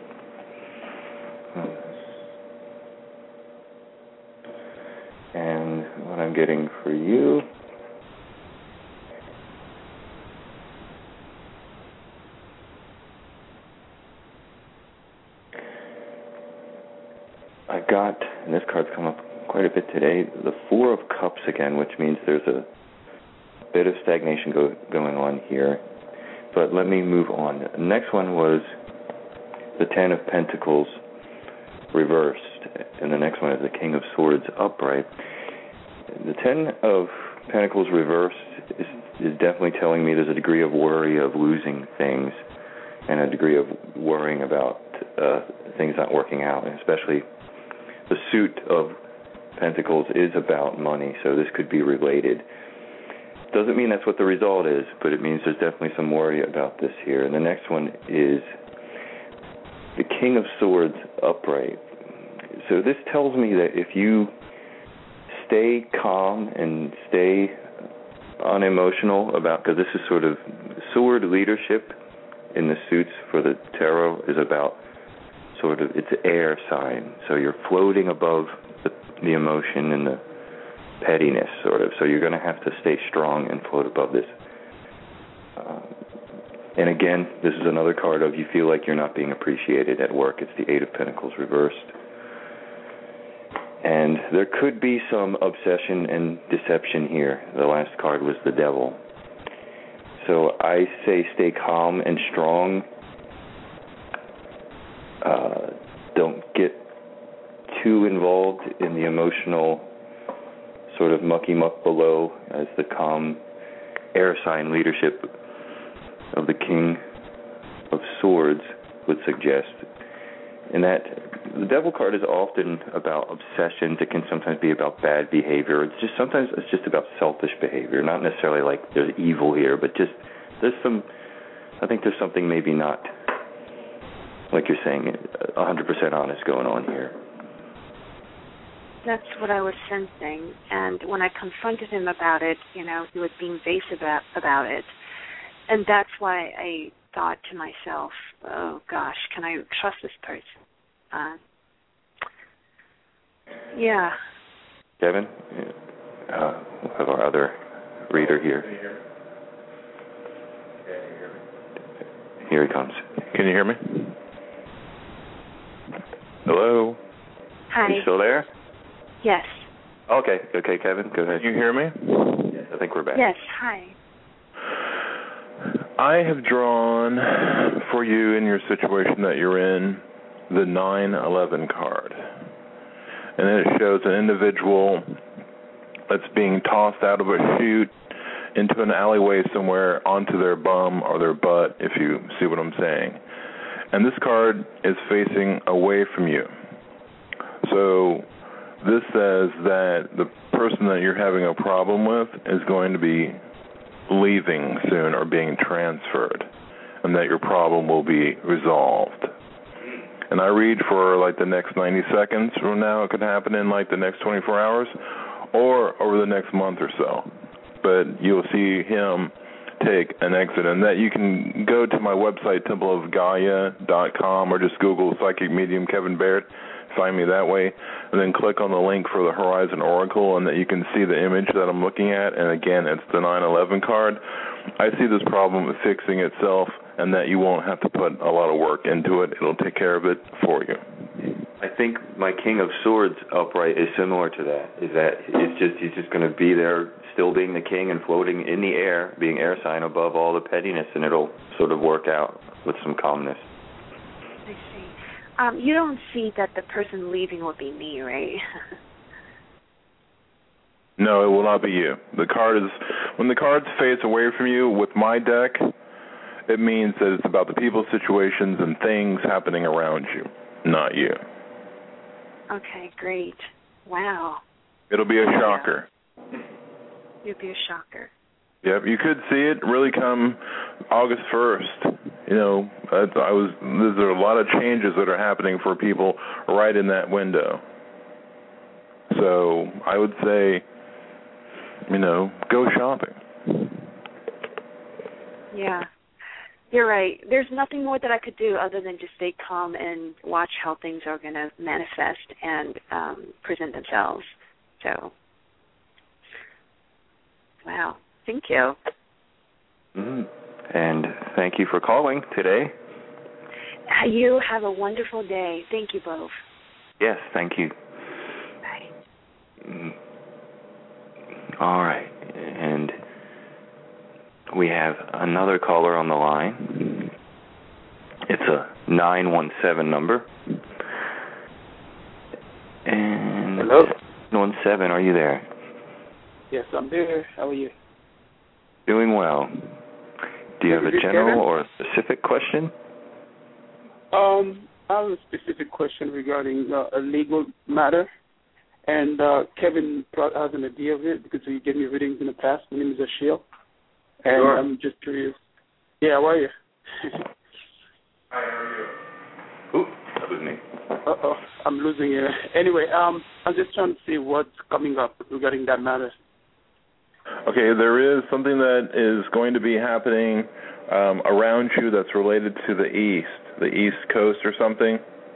[SPEAKER 2] And what I'm getting for you... I got, and this card's come up quite a bit today, the Four of Cups again, which means there's a bit of stagnation go, going on here. But let me move on. The next one was the Ten of Pentacles reversed, and the next one is the King of Swords upright. The Ten of Pentacles reversed is, is definitely telling me there's a degree of worry of losing things and a degree of worrying about uh, things not working out, and especially the suit of Pentacles is about money, so this could be related. Doesn't mean that's what the result is, but it means there's definitely some worry about this here. And the next one is the King of Swords upright. So this tells me that if you stay calm and stay unemotional about, because this is sort of sword leadership in the suits for the tarot is about sort of, it's an air sign. So you're floating above the, the emotion and the pettiness, sort of. So you're going to have to stay strong and float above this. Uh, and again, this is another card of you feel like you're not being appreciated at work. It's the Eight of Pentacles reversed. And there could be some obsession and deception here. The last card was the Devil. So I say stay calm and strong. Uh, don't get too involved in the emotional sort of mucky muck below, as the calm air sign leadership of the King of Swords would suggest. And that the Devil card is often about obsessions. It can sometimes be about bad behavior. It's just sometimes it's just about selfish behavior, not necessarily like there's evil here, but just there's some. I think there's something maybe not, like you're saying, one hundred percent honest going on here.
[SPEAKER 6] That's what I was sensing, and when I confronted him about it, you know, he was being evasive about, about it, and that's why I thought to myself, oh gosh, can I trust this person? Uh, yeah.
[SPEAKER 2] Kevin, uh, we'll have our other reader here. Here he comes.
[SPEAKER 3] Can you hear me? Hello?
[SPEAKER 6] Hi.
[SPEAKER 2] You still there?
[SPEAKER 6] Yes.
[SPEAKER 2] Okay, okay, Kevin, go ahead.
[SPEAKER 3] Can you hear me?
[SPEAKER 2] Yes, I think we're back.
[SPEAKER 6] Yes, hi.
[SPEAKER 3] I have drawn for you in your situation that you're in the nine eleven card. And it shows an individual that's being tossed out of a chute into an alleyway somewhere onto their bum or their butt, if you see what I'm saying. And this card is facing away from you. So this says that the person that you're having a problem with is going to be leaving soon or being transferred, and that your problem will be resolved. And I read for like the next ninety seconds from now. It could happen in like the next twenty-four hours or over the next month or so. But you'll see him take an exit, and that you can go to my website, temple of gaia dot com, or just Google Psychic Medium Kevin Barrett, find me that way, and then click on the link for the Horizon Oracle, and that you can see the image that I'm looking at. And again, it's the nine eleven card. I see this problem fixing itself, and that you won't have to put a lot of work into it. It'll take care of it for you.
[SPEAKER 2] I think my King of Swords upright is similar to that. Is that it's just he's just going to be there, still being the king and floating in the air, being air sign above all the pettiness, and it'll sort of work out with some calmness.
[SPEAKER 6] I see. Um, you don't see that the person leaving will be me, right?
[SPEAKER 3] No, it will not be you. The card is, when the cards face away from you with my deck, it means that it's about the people, situations, and things happening around you, not you.
[SPEAKER 6] Okay, great. Wow.
[SPEAKER 3] It'll be a shocker.
[SPEAKER 6] It'll be a shocker.
[SPEAKER 3] Yep, you could see it really come August first. You know, I, I was there are a lot of changes that are happening for people right in that window. So I would say, you know, go shopping.
[SPEAKER 6] Yeah. You're right. There's nothing more that I could do other than just stay calm and watch how things are going to manifest and um, present themselves. So, wow. Thank you.
[SPEAKER 2] Mm-hmm. And thank you for calling today.
[SPEAKER 6] You have a wonderful day. Thank you both.
[SPEAKER 2] Yes, thank you.
[SPEAKER 6] Bye.
[SPEAKER 2] Mm. All right. And we have another caller on the line. It's a nine one seven number. And
[SPEAKER 7] hello?
[SPEAKER 2] nine one seven, are you there?
[SPEAKER 7] Yes, I'm there. How are you?
[SPEAKER 2] Doing well. Do you have a general or a specific question?
[SPEAKER 7] Um, I have a specific question regarding uh, a legal matter. And uh, Kevin has an idea of it because he gave me readings in the past. My name is Ashiel. And
[SPEAKER 2] sure.
[SPEAKER 7] I'm just curious. Yeah, how are you?
[SPEAKER 3] Hi, how are you?
[SPEAKER 2] Ooh, that was me.
[SPEAKER 7] Uh-oh, I'm losing you. Anyway, um, I'm just trying to see what's coming up regarding that matter.
[SPEAKER 3] Okay, there is something that is going to be happening um, around you that's related to the east, the east coast or something,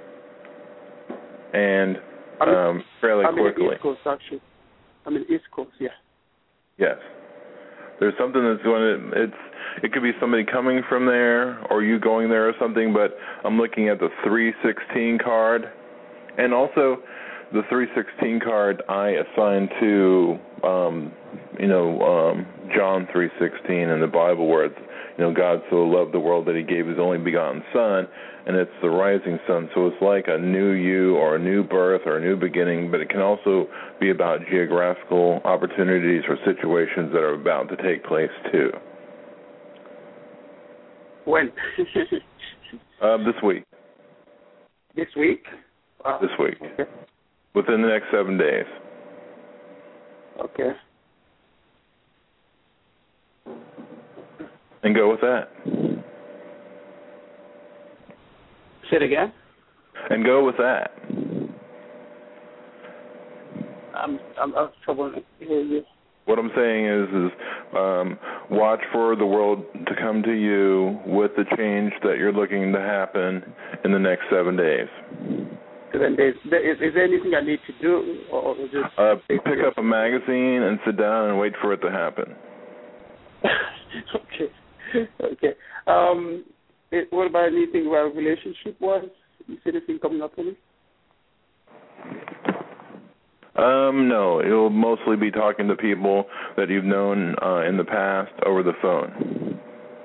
[SPEAKER 3] and um, fairly
[SPEAKER 7] I'm
[SPEAKER 3] quickly.
[SPEAKER 7] I'm in the East Coast, actually. I'm in the East Coast, yeah.
[SPEAKER 3] Yes. There's something that's going to, it's, it could be somebody coming from there or you going there or something, but I'm looking at the three sixteen card. And also, the three sixteen card I assigned to, um, you know, um, John three sixteen in the Bible, where it's, you know, God so loved the world that he gave his only begotten Son, and it's the rising sun. So it's like a new you or a new birth or a new beginning, but it can also be about geographical opportunities or situations that are about to take place too.
[SPEAKER 7] When?
[SPEAKER 3] uh, this week.
[SPEAKER 7] This week? Wow.
[SPEAKER 3] This week.
[SPEAKER 7] Okay.
[SPEAKER 3] Within the next seven days.
[SPEAKER 7] Okay.
[SPEAKER 3] And go with that.
[SPEAKER 7] Say it again?
[SPEAKER 3] And go with that.
[SPEAKER 7] I'm I'm I'm trouble hearing you.
[SPEAKER 3] What I'm saying is, is um, watch for the world to come to you with the change that you're looking to happen in the next seven days.
[SPEAKER 7] Seven days. Is, is there anything I need to do, or just
[SPEAKER 3] uh, pick up a magazine and sit down and wait for it to happen?
[SPEAKER 7] okay. Okay. Um, it, what about anything about relationship-wise? You see anything coming up for me?
[SPEAKER 3] Um, no, it'll mostly be talking to people that you've known uh, in the past over the phone.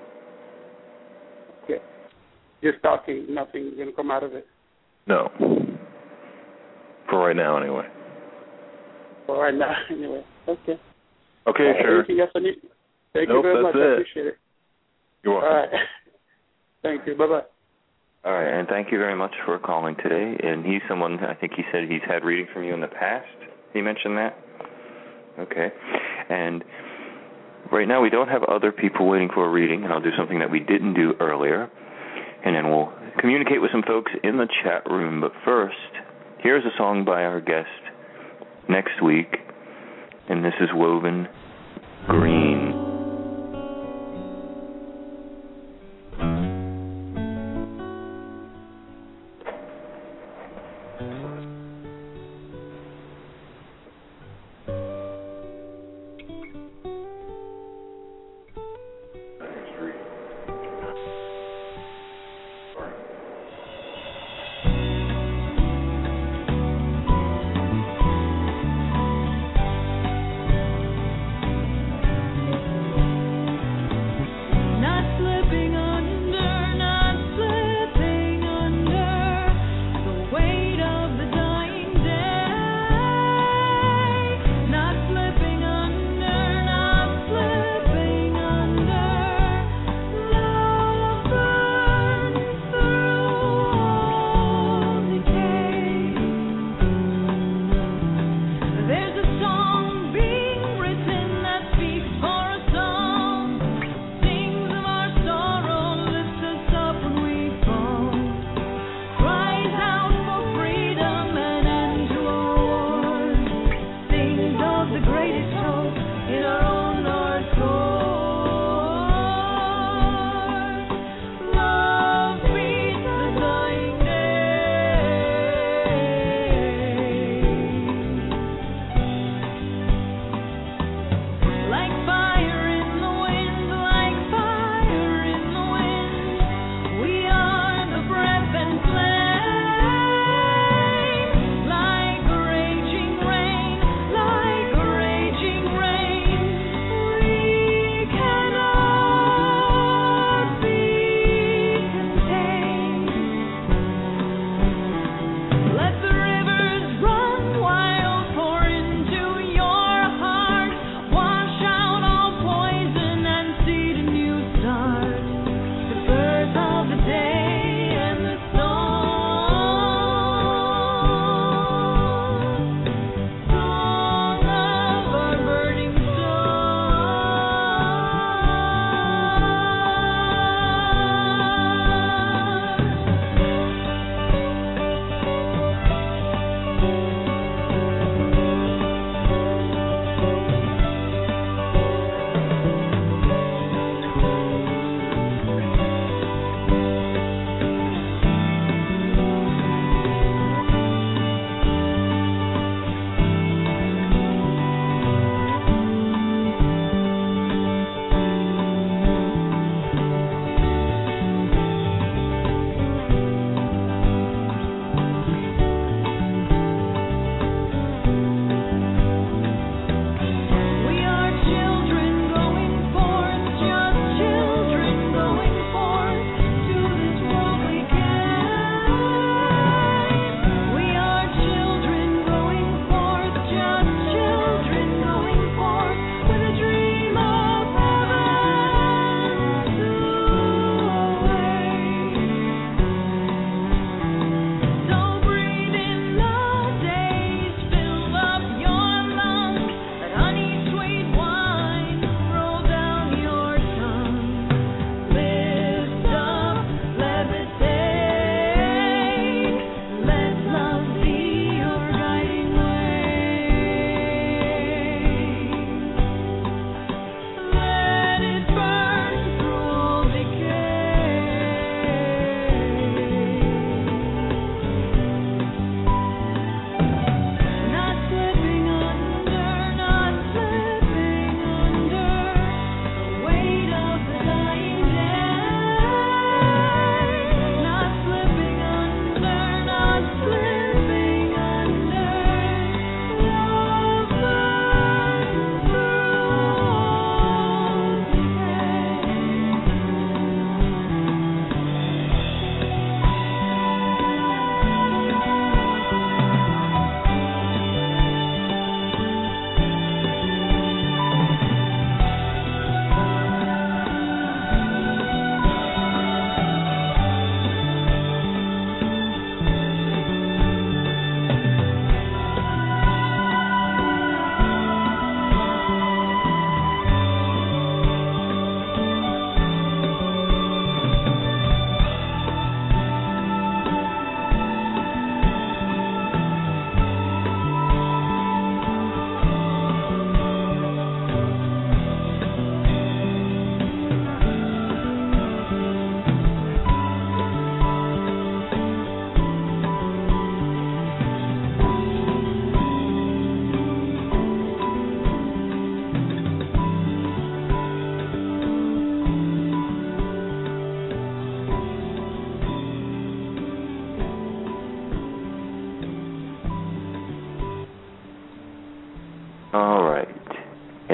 [SPEAKER 7] Okay. Just talking, nothing going to come out of it?
[SPEAKER 3] No. For right now, anyway.
[SPEAKER 7] For right now, anyway. Okay.
[SPEAKER 3] Okay,
[SPEAKER 7] uh,
[SPEAKER 3] sure.
[SPEAKER 7] Anything else I need? Thank
[SPEAKER 3] nope,
[SPEAKER 7] you very much.
[SPEAKER 3] It.
[SPEAKER 7] I appreciate it.
[SPEAKER 3] You're welcome.
[SPEAKER 7] All right. Thank you. Bye-bye.
[SPEAKER 2] All right, and thank you very much for calling today. And he's someone, I think he said he's had readings from you in the past. He mentioned that? Okay. And right now we don't have other people waiting for a reading, and I'll do something that we didn't do earlier. And then we'll communicate with some folks in the chat room. But first, here's a song by our guest next week, and this is Woven Green.
[SPEAKER 8] Under, not slipping under the weight of the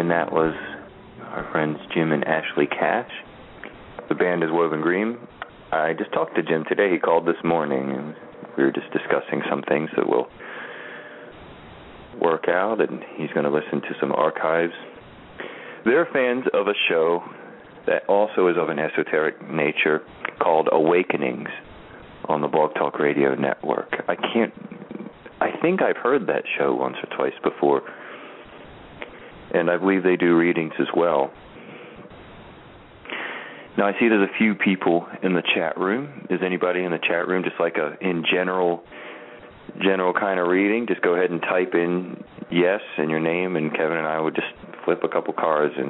[SPEAKER 2] And that was our friends Jim and Ashley Cash. The band is Woven Green. I just talked to Jim today. He called this morning, and we were just discussing some things that will work out, and he's going to listen to some archives. They're fans of a show that also is of an esoteric nature called Awakenings on the Blog Talk Radio Network. I can't, I think I've heard that show once or twice before, and I believe they do readings as well. Now, I see there's a few people in the chat room. Is anybody in the chat room just like a in general, general kind of reading? Just go ahead and type in yes and your name, and Kevin and I would just flip a couple cards and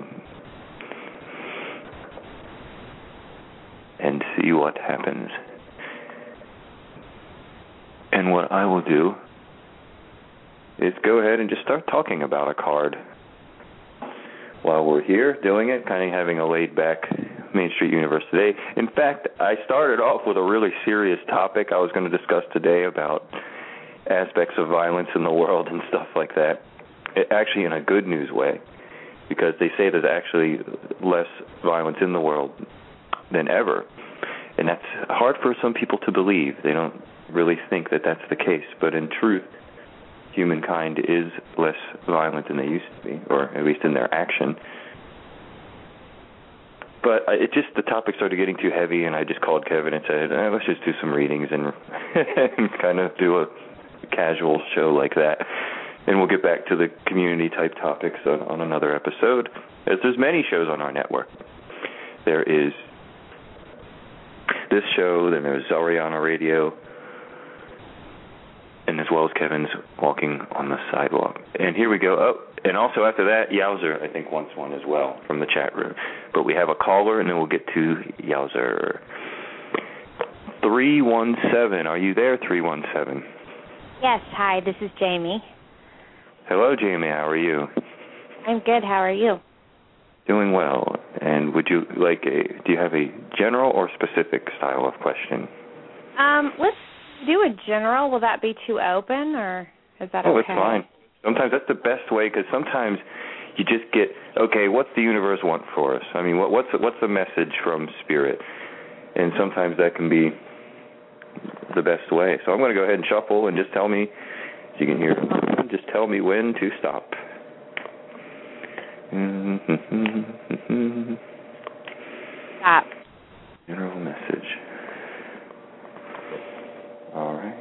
[SPEAKER 2] and see what happens. And what I will do is go ahead and just start talking about a card while we're here doing it, kind of having a laid-back Main Street Universe today. In fact, I started off with a really serious topic I was going to discuss today about aspects of violence in the world and stuff like that, it, actually in a good news way, because they say there's actually less violence in the world than ever. And that's hard for some people to believe. They don't really think that that's the case. But in truth, humankind is less violent than they used to be, or at least in their action. But it just, the topic started getting too heavy, and I just called Kevin and said, eh, let's just do some readings and, and kind of do a casual show like that. And we'll get back to the community-type topics on, on another episode, as there's many shows on our network. There is this show, then there's Zariana Radio, and as well as Kevin's Walking on the Sidewalk. And here we go. Oh, and also after that, Yowzer, I think, wants one as well from the chat room. But we have a caller, and then we'll get to Yowzer. three one seven, are you there, three one seven?
[SPEAKER 8] Yes, hi, this is Jamie.
[SPEAKER 2] Hello, Jamie, how are you?
[SPEAKER 8] I'm good, how are you?
[SPEAKER 2] Doing well. And would you like a, do you have a general or specific style of question?
[SPEAKER 8] Um, let's do a general. Will that be too open, or is that
[SPEAKER 2] oh,
[SPEAKER 8] okay?
[SPEAKER 2] Oh, it's fine. Sometimes that's the best way, because sometimes you just get, okay, what's the universe want for us? I mean, what, what's what's the message from Spirit? And sometimes that can be the best way. So I'm going to go ahead and shuffle and just tell me, as you can hear, just tell me when to stop.
[SPEAKER 8] Stop.
[SPEAKER 2] General message. All right.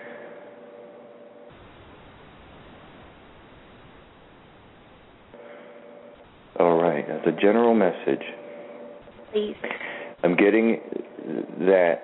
[SPEAKER 2] All right. As a general message,
[SPEAKER 8] please.
[SPEAKER 2] I'm getting that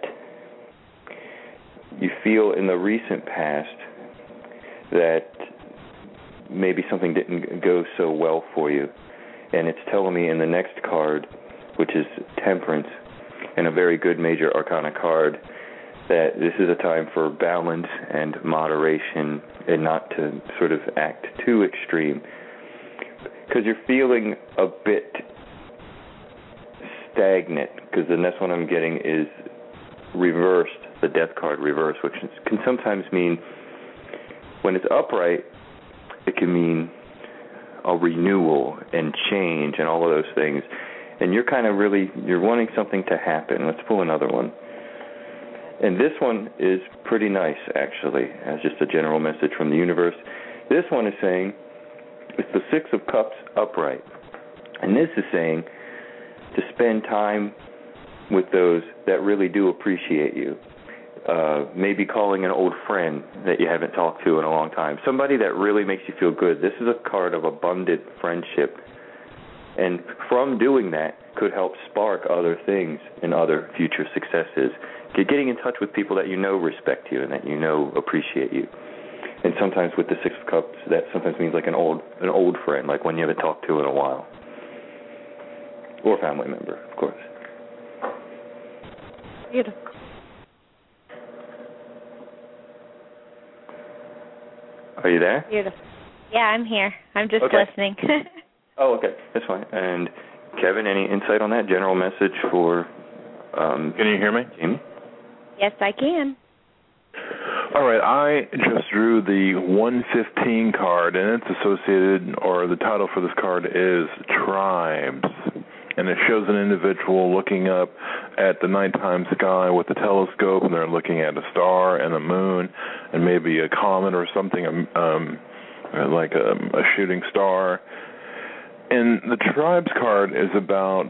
[SPEAKER 2] you feel in the recent past that maybe something didn't go so well for you. And it's telling me in the next card, which is Temperance, and a very good major arcana card, that this is a time for balance and moderation and not to sort of act too extreme. Because you're feeling a bit stagnant, because the next one I'm getting is reversed, the death card reversed, which can sometimes mean, when it's upright, it can mean a renewal and change and all of those things. And you're kind of really, you're wanting something to happen. Let's pull another one. And this one is pretty nice, actually, as just a general message from the universe. This one is saying, it's the Six of Cups upright. And this is saying to spend time with those that really do appreciate you. Uh, maybe calling an old friend that you haven't talked to in a long time. Somebody that really makes you feel good. This is a card of abundant friendship. And from doing that could help spark other things and other future successes. Getting in touch with people that you know respect you and that you know appreciate you. And sometimes with the Six of Cups, that sometimes means like an old an old friend, like one you haven't talked to in a while. Or a family member, of course.
[SPEAKER 8] Beautiful.
[SPEAKER 2] Are you there?
[SPEAKER 8] Beautiful. Yeah, I'm here. I'm just
[SPEAKER 2] okay.
[SPEAKER 8] listening.
[SPEAKER 2] Oh, okay. That's fine. And Kevin, any insight on that general message for... Um,
[SPEAKER 3] Can you hear me?
[SPEAKER 2] Jamie?
[SPEAKER 8] Yes, I can.
[SPEAKER 3] All right, I just drew the one fifteen card, and it's associated, or the title for this card is Tribes. And it shows an individual looking up at the nighttime sky with a telescope, and they're looking at a star and a moon and maybe a comet or something, um, like a, a shooting star. And the Tribes card is about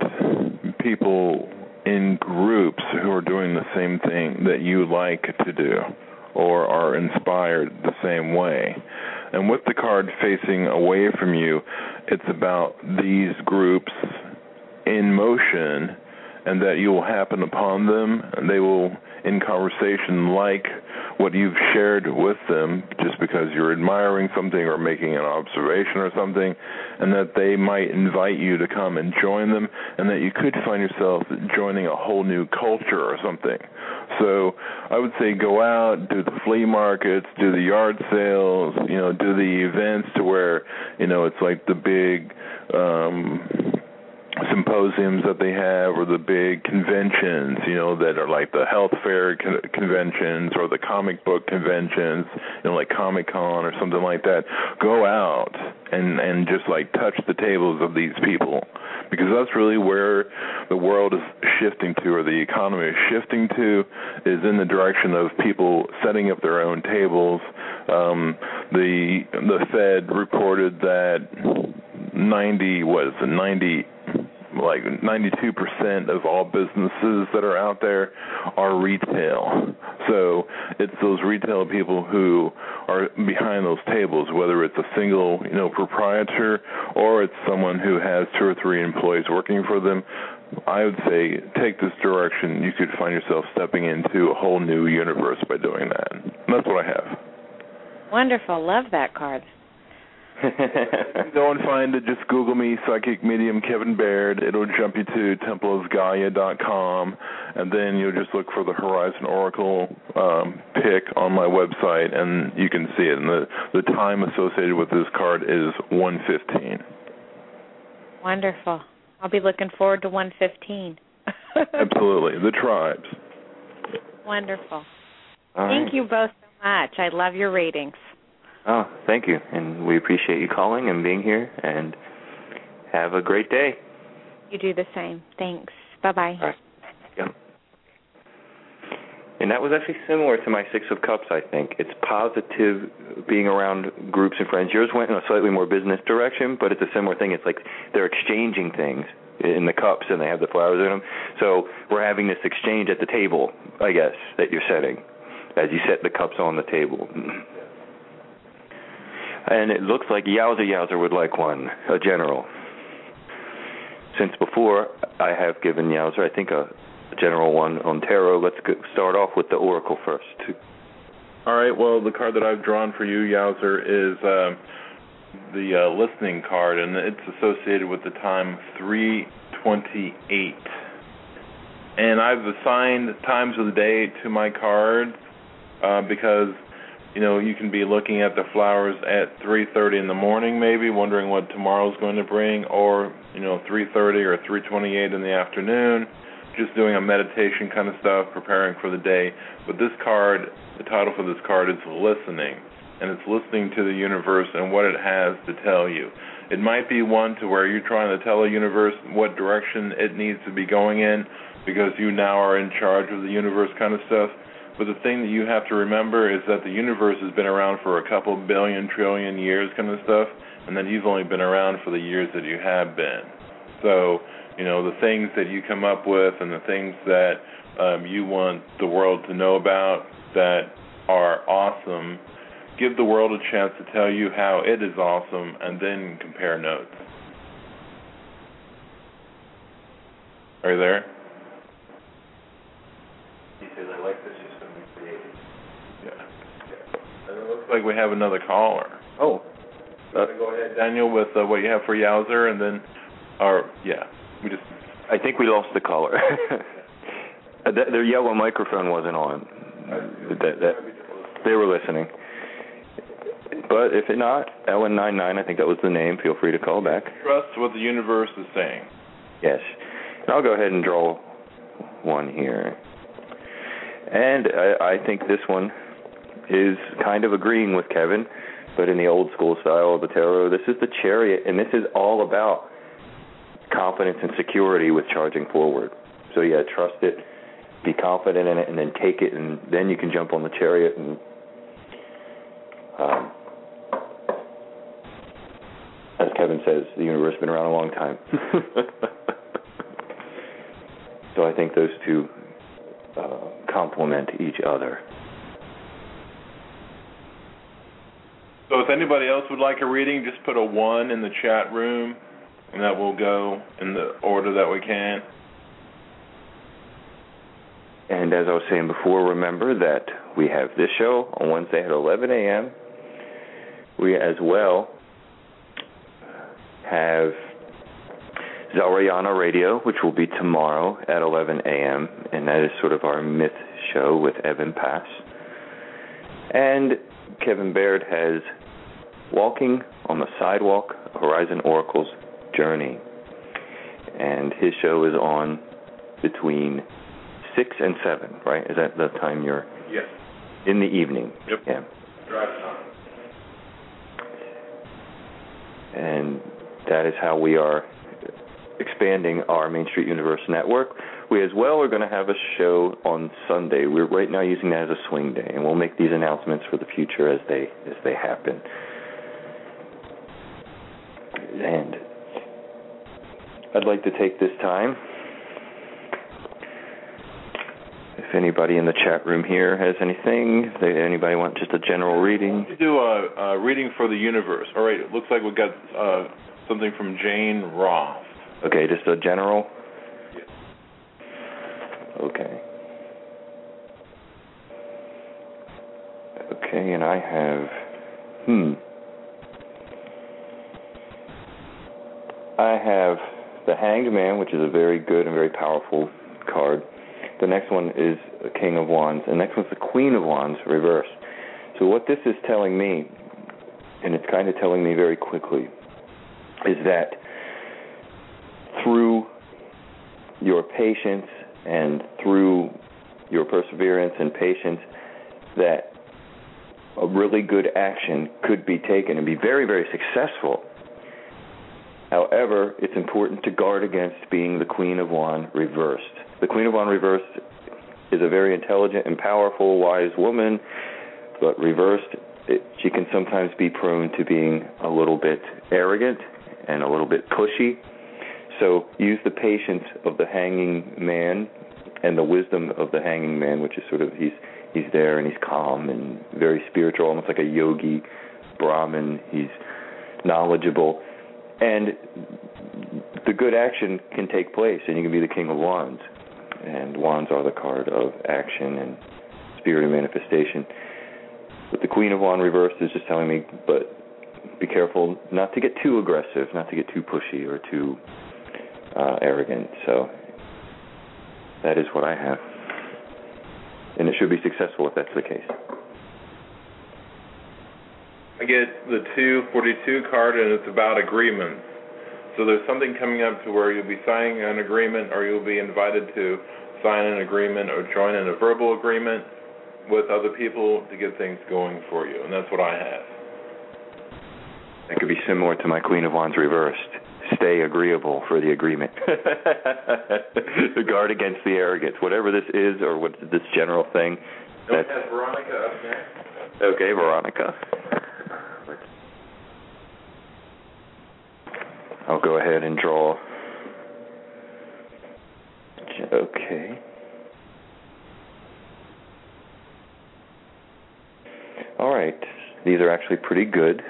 [SPEAKER 3] people in groups who are doing the same thing that you like to do or are inspired the same way. And with the card facing away from you, it's about these groups in motion, and that you will happen upon them, and they will, in conversation, like what you've shared with them just because you're admiring something or making an observation or something, and that they might invite you to come and join them, and that you could find yourself joining a whole new culture or something. So I would say go out, do the flea markets, do the yard sales, you know, do the events to where, you know, it's like the big um symposiums that they have, or the big conventions, you know, that are like the health fair con- conventions or the comic book conventions, you know, like Comic-Con or something like that. Go out and, and just like touch the tables of these people, because that's really where the world is shifting to, or the economy is shifting to, is in the direction of people setting up their own tables. Um, the the Fed reported that ninety was ninety like ninety-two percent of all businesses that are out there are retail. So it's those retail people who are behind those tables, whether it's a single, you know, proprietor or it's someone who has two or three employees working for them. I would say take this direction. You could find yourself stepping into a whole new universe by doing that. And that's what I have.
[SPEAKER 8] Wonderful. Love that card.
[SPEAKER 3] Go and find it. Just Google me, Psychic Medium Kevin Baird. It'll jump you to temple of gaia dot com, and then you'll just look for the Horizon Oracle um, pick on my website, and you can see it. And the, the time associated with this card is one fifteen.
[SPEAKER 8] Wonderful. I'll be looking forward to one fifteen.
[SPEAKER 3] Absolutely. The Tribes.
[SPEAKER 8] Wonderful.
[SPEAKER 2] All
[SPEAKER 8] Thank
[SPEAKER 2] right.
[SPEAKER 8] you both so much. I love your readings.
[SPEAKER 2] Oh, thank you. And we appreciate you calling and being here, and have a great day.
[SPEAKER 8] You do the same. Thanks. Bye-bye.
[SPEAKER 2] All right. Yep. And that was actually similar to my Six of Cups, I think. It's positive being around groups and friends. Yours went in a slightly more business direction, but it's a similar thing. It's like they're exchanging things in the cups, and they have the flowers in them. So we're having this exchange at the table, I guess, that you're setting as you set the cups on the table. And it looks like Yowza Yowza would like one, a general. Since before I have given Yowza, I think, a, a general one on tarot, let's go, start off with the Oracle first.
[SPEAKER 3] All right, well, the card that I've drawn for you, Yowza, is uh, the uh, listening card, and it's associated with the time three twenty-eight. And I've assigned times of the day to my cards uh, because, you know, you can be looking at the flowers at three thirty in the morning, maybe, wondering what tomorrow's going to bring, or, you know, three thirty or three twenty-eight in the afternoon, just doing a meditation kind of stuff, preparing for the day. But this card, the title for this card is Listening, and it's listening to the universe and what it has to tell you. It might be one to where you're trying to tell the universe what direction it needs to be going in, because you now are in charge of the universe kind of stuff. But the thing that you have to remember is that the universe has been around for a couple billion, trillion years kind of stuff, and that you've only been around for the years that you have been. So, you know, the things that you come up with and the things that um, you want the world to know about that are awesome, give the world a chance to tell you how it is awesome, and then compare notes. Are you there?
[SPEAKER 2] He says, I like this system we created.
[SPEAKER 3] Yeah. yeah. And it looks like we have another caller.
[SPEAKER 2] Oh.
[SPEAKER 3] Uh, go ahead, Daniel, with uh, what you have for Yowza, and then, or, yeah, we just...
[SPEAKER 2] I think we lost the caller. Their yellow microphone wasn't on. That, that, they were listening. But if not, Ellen ninety-nine, I think that was the name. Feel free to call back.
[SPEAKER 3] Trust what the universe is saying.
[SPEAKER 2] Yes. And I'll go ahead and draw one here. And I, I think this one is kind of agreeing with Kevin, but in the old school style of the tarot. This is the Chariot, and this is all about confidence and security with charging forward. So yeah, trust it, be confident in it, and then take it, and then you can jump on the Chariot. And um, as Kevin says, the universe has been around a long time. So I think those two uh, complement each other.
[SPEAKER 3] So if anybody else would like a reading, just put a one in the chat room, and that will go in the order that we can.
[SPEAKER 2] And as I was saying before, remember that we have this show on Wednesday at eleven a.m. We as well have Zelrayana Radio, which will be tomorrow at eleven a.m., and that is sort of our myth show with Evan Pass. And Kevin Baird has Walking on the Sidewalk, Horizon Oracle's Journey. And his show is on between six and seven, right? Is that the time you're...
[SPEAKER 3] Yes.
[SPEAKER 2] In the evening.
[SPEAKER 3] Yep.
[SPEAKER 2] Yeah.
[SPEAKER 3] Drive time.
[SPEAKER 2] And that is how we are expanding our Main Street Universe network. We as well are going to have a show on Sunday. We're right now using that as a swing day, and we'll make these announcements for the future as they as they happen. And I'd like to take this time, if anybody in the chat room here has anything, if anybody want just a general reading.
[SPEAKER 3] We do a, a reading for the universe. All right, it looks like we got uh, something from Jane Roth.
[SPEAKER 2] Okay, just a general? Yes. Okay. Okay, and I have, hmm. I have the Hanged Man, which is a very good and very powerful card. The next one is the King of Wands. The next one's the Queen of Wands, reversed. So what this is telling me, and it's kind of telling me very quickly, is that through your patience and through your perseverance and patience, that a really good action could be taken and be very, very successful. However, it's important to guard against being the Queen of Wands reversed. The Queen of Wands reversed is a very intelligent and powerful, wise woman, but reversed, it, she can sometimes be prone to being a little bit arrogant and a little bit pushy. So use the patience of the Hanging Man and the wisdom of the Hanging Man, which is sort of, he's he's there and he's calm and very spiritual, almost like a yogi, Brahmin. He's knowledgeable. And the good action can take place, and you can be the King of Wands. And Wands are the card of action and spirit and manifestation. But the Queen of Wands reversed is just telling me, but be careful not to get too aggressive, not to get too pushy or too uh, arrogant. So that is what I have. And it should be successful if that's the case.
[SPEAKER 3] I get the two forty-two card, and it's about agreements. So there's something coming up to where you'll be signing an agreement, or you'll be invited to sign an agreement or join in a verbal agreement with other people to get things going for you, and that's what I have.
[SPEAKER 2] That could be similar to my Queen of Wands reversed. Stay agreeable for the agreement. To guard against the arrogance. Whatever this is, or what this general thing.
[SPEAKER 3] We have Veronica up next.
[SPEAKER 2] Okay, Veronica. I'll go ahead and draw. Okay. All right. These are actually pretty good.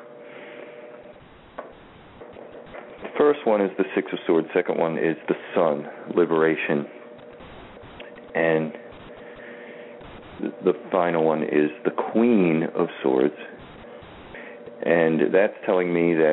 [SPEAKER 2] The first one is the Six of Swords. Second one is the Sun, liberation. And the final one is the Queen of Swords. And that's telling me that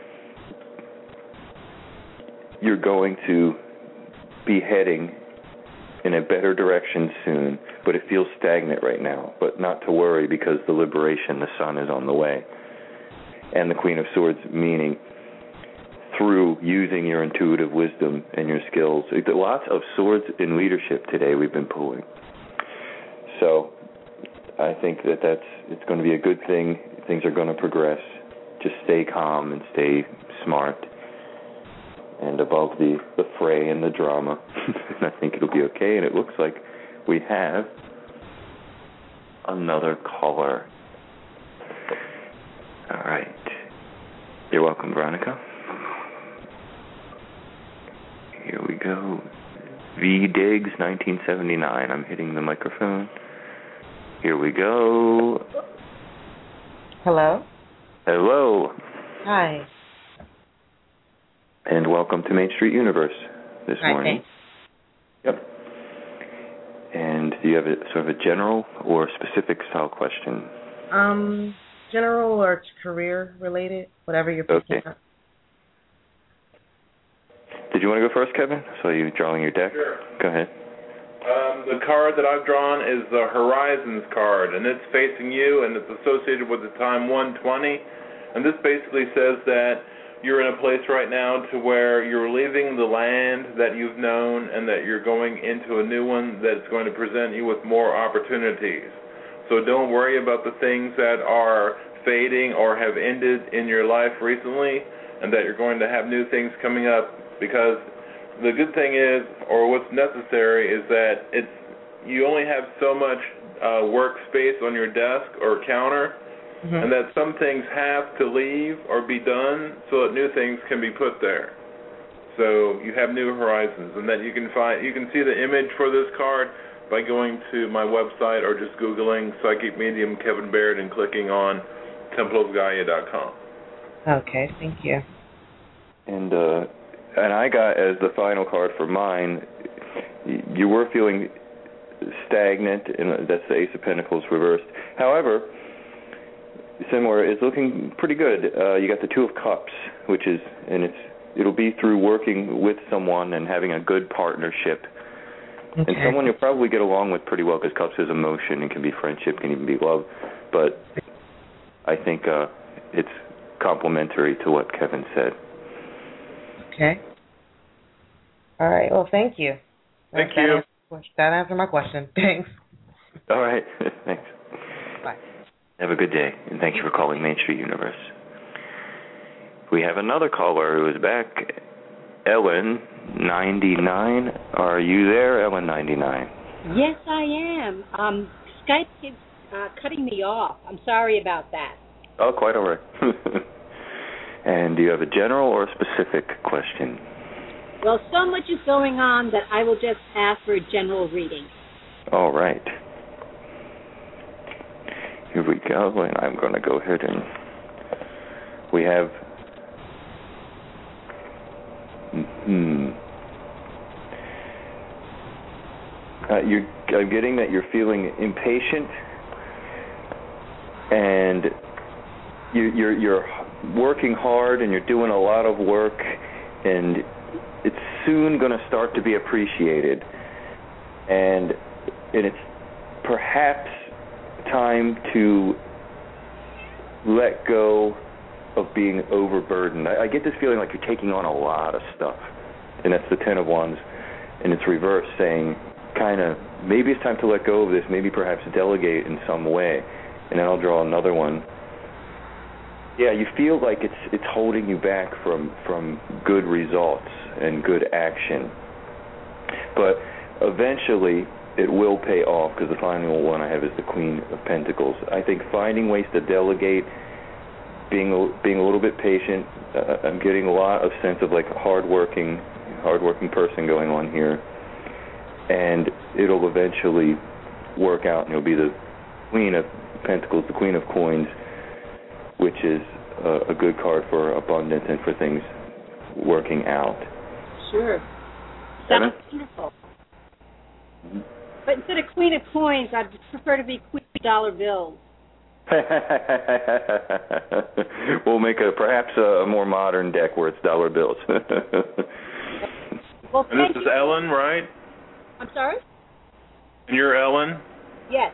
[SPEAKER 2] you're going to be heading in a better direction soon, but it feels stagnant right now. But not to worry, because the liberation, the sun is on the way. And the Queen of Swords, meaning through using your intuitive wisdom and your skills. Lots of swords in leadership today we've been pulling. So I think that that's it's going to be a good thing. Things are going to progress. Just stay calm and stay smart and above the, the fray and the drama. And I think it'll be okay. And it looks like we have another caller. All right. You're welcome, Veronica. Here we go. V Diggs nineteen seventy-nine. I'm hitting the microphone. Here we go.
[SPEAKER 9] Hello.
[SPEAKER 2] Hello.
[SPEAKER 9] Hi.
[SPEAKER 2] And welcome to Main Street Universe this
[SPEAKER 9] Hi,
[SPEAKER 2] morning.
[SPEAKER 9] thanks.
[SPEAKER 2] Yep. And do you have a sort of a general or specific style question?
[SPEAKER 9] Um, general or career related, whatever you're picking
[SPEAKER 2] Okay.
[SPEAKER 9] up.
[SPEAKER 2] Did you want to go first, Kevin? So you drawing your deck?
[SPEAKER 3] Sure.
[SPEAKER 2] Go ahead.
[SPEAKER 3] Um, the card that I've drawn is the Horizons card, and it's facing you, and it's associated with the time one twenty. And this basically says that you're in a place right now to where you're leaving the land that you've known and that you're going into a new one that's going to present you with more opportunities. So don't worry about the things that are fading or have ended in your life recently, and that you're going to have new things coming up, because the good thing is, or what's necessary, is that it's you only have so much uh, workspace on your desk or counter, mm-hmm. and that some things have to leave or be done so that new things can be put there. So you have new horizons, and that you can find you can see the image for this card by going to my website or just Googling Psychic Medium Kevin Baird and clicking on temple of gaia dot com.
[SPEAKER 9] Okay, thank you.
[SPEAKER 2] And uh, and I got as the final card for mine, you were feeling stagnant, and that's the Ace of Pentacles reversed. However, similar, it's looking pretty good. Uh, you got the Two of Cups, which is, and it's it'll be through working with someone and having a good partnership. Okay. And someone you'll probably get along with pretty well, because Cups is emotion. It can be friendship, can even be love. But I think uh, it's complementary to what Kevin said.
[SPEAKER 9] Okay. All right. Well, thank you.
[SPEAKER 3] Thank
[SPEAKER 9] that
[SPEAKER 3] you.
[SPEAKER 9] Answered, that answered my question. Thanks.
[SPEAKER 2] All right. Thanks.
[SPEAKER 9] Bye.
[SPEAKER 2] Have a good day, and thank you for calling Main Street Universe. We have another caller who is back. Ellen, ninety-nine. Are you there, Ellen, ninety-nine?
[SPEAKER 10] Yes, I am. Um, Skype keeps uh, cutting me off. I'm sorry about that.
[SPEAKER 2] Oh, quite all right. And do you have a general or a specific question?
[SPEAKER 10] Well, so much is going on that I will just ask for a general reading.
[SPEAKER 2] All right. Here we go, and I'm going to go ahead and we have. Hmm. Uh, you're, I'm getting that you're feeling impatient, and you, you're you're working hard, and you're doing a lot of work, and it's soon going to start to be appreciated, and and it's perhaps time to let go of being overburdened. I, I get this feeling like you're taking on a lot of stuff, and that's the Ten of Wands, and it's reversed, saying kind of maybe it's time to let go of this, maybe perhaps delegate in some way. And then I'll draw another one. Yeah, you feel like it's it's holding you back from, from good results and good action. But eventually it will pay off, because the final one I have is the Queen of Pentacles. I think finding ways to delegate, being a, being a little bit patient, uh, I'm getting a lot of sense of like a hardworking, hardworking person going on here. And it'll eventually work out, and it'll be the Queen of Pentacles, the Queen of Coins, which is a, a good card for abundance and for things working out.
[SPEAKER 10] Sure. Sounds wonderful.
[SPEAKER 2] Mm-hmm.
[SPEAKER 10] But instead of Queen of Coins, I'd prefer to be Queen of Dollar Bills.
[SPEAKER 2] We'll make a perhaps a, a more modern deck where it's dollar bills.
[SPEAKER 10] Well,
[SPEAKER 3] and this is
[SPEAKER 10] you.
[SPEAKER 3] Ellen, right?
[SPEAKER 10] I'm sorry?
[SPEAKER 3] And you're Ellen?
[SPEAKER 10] Yes.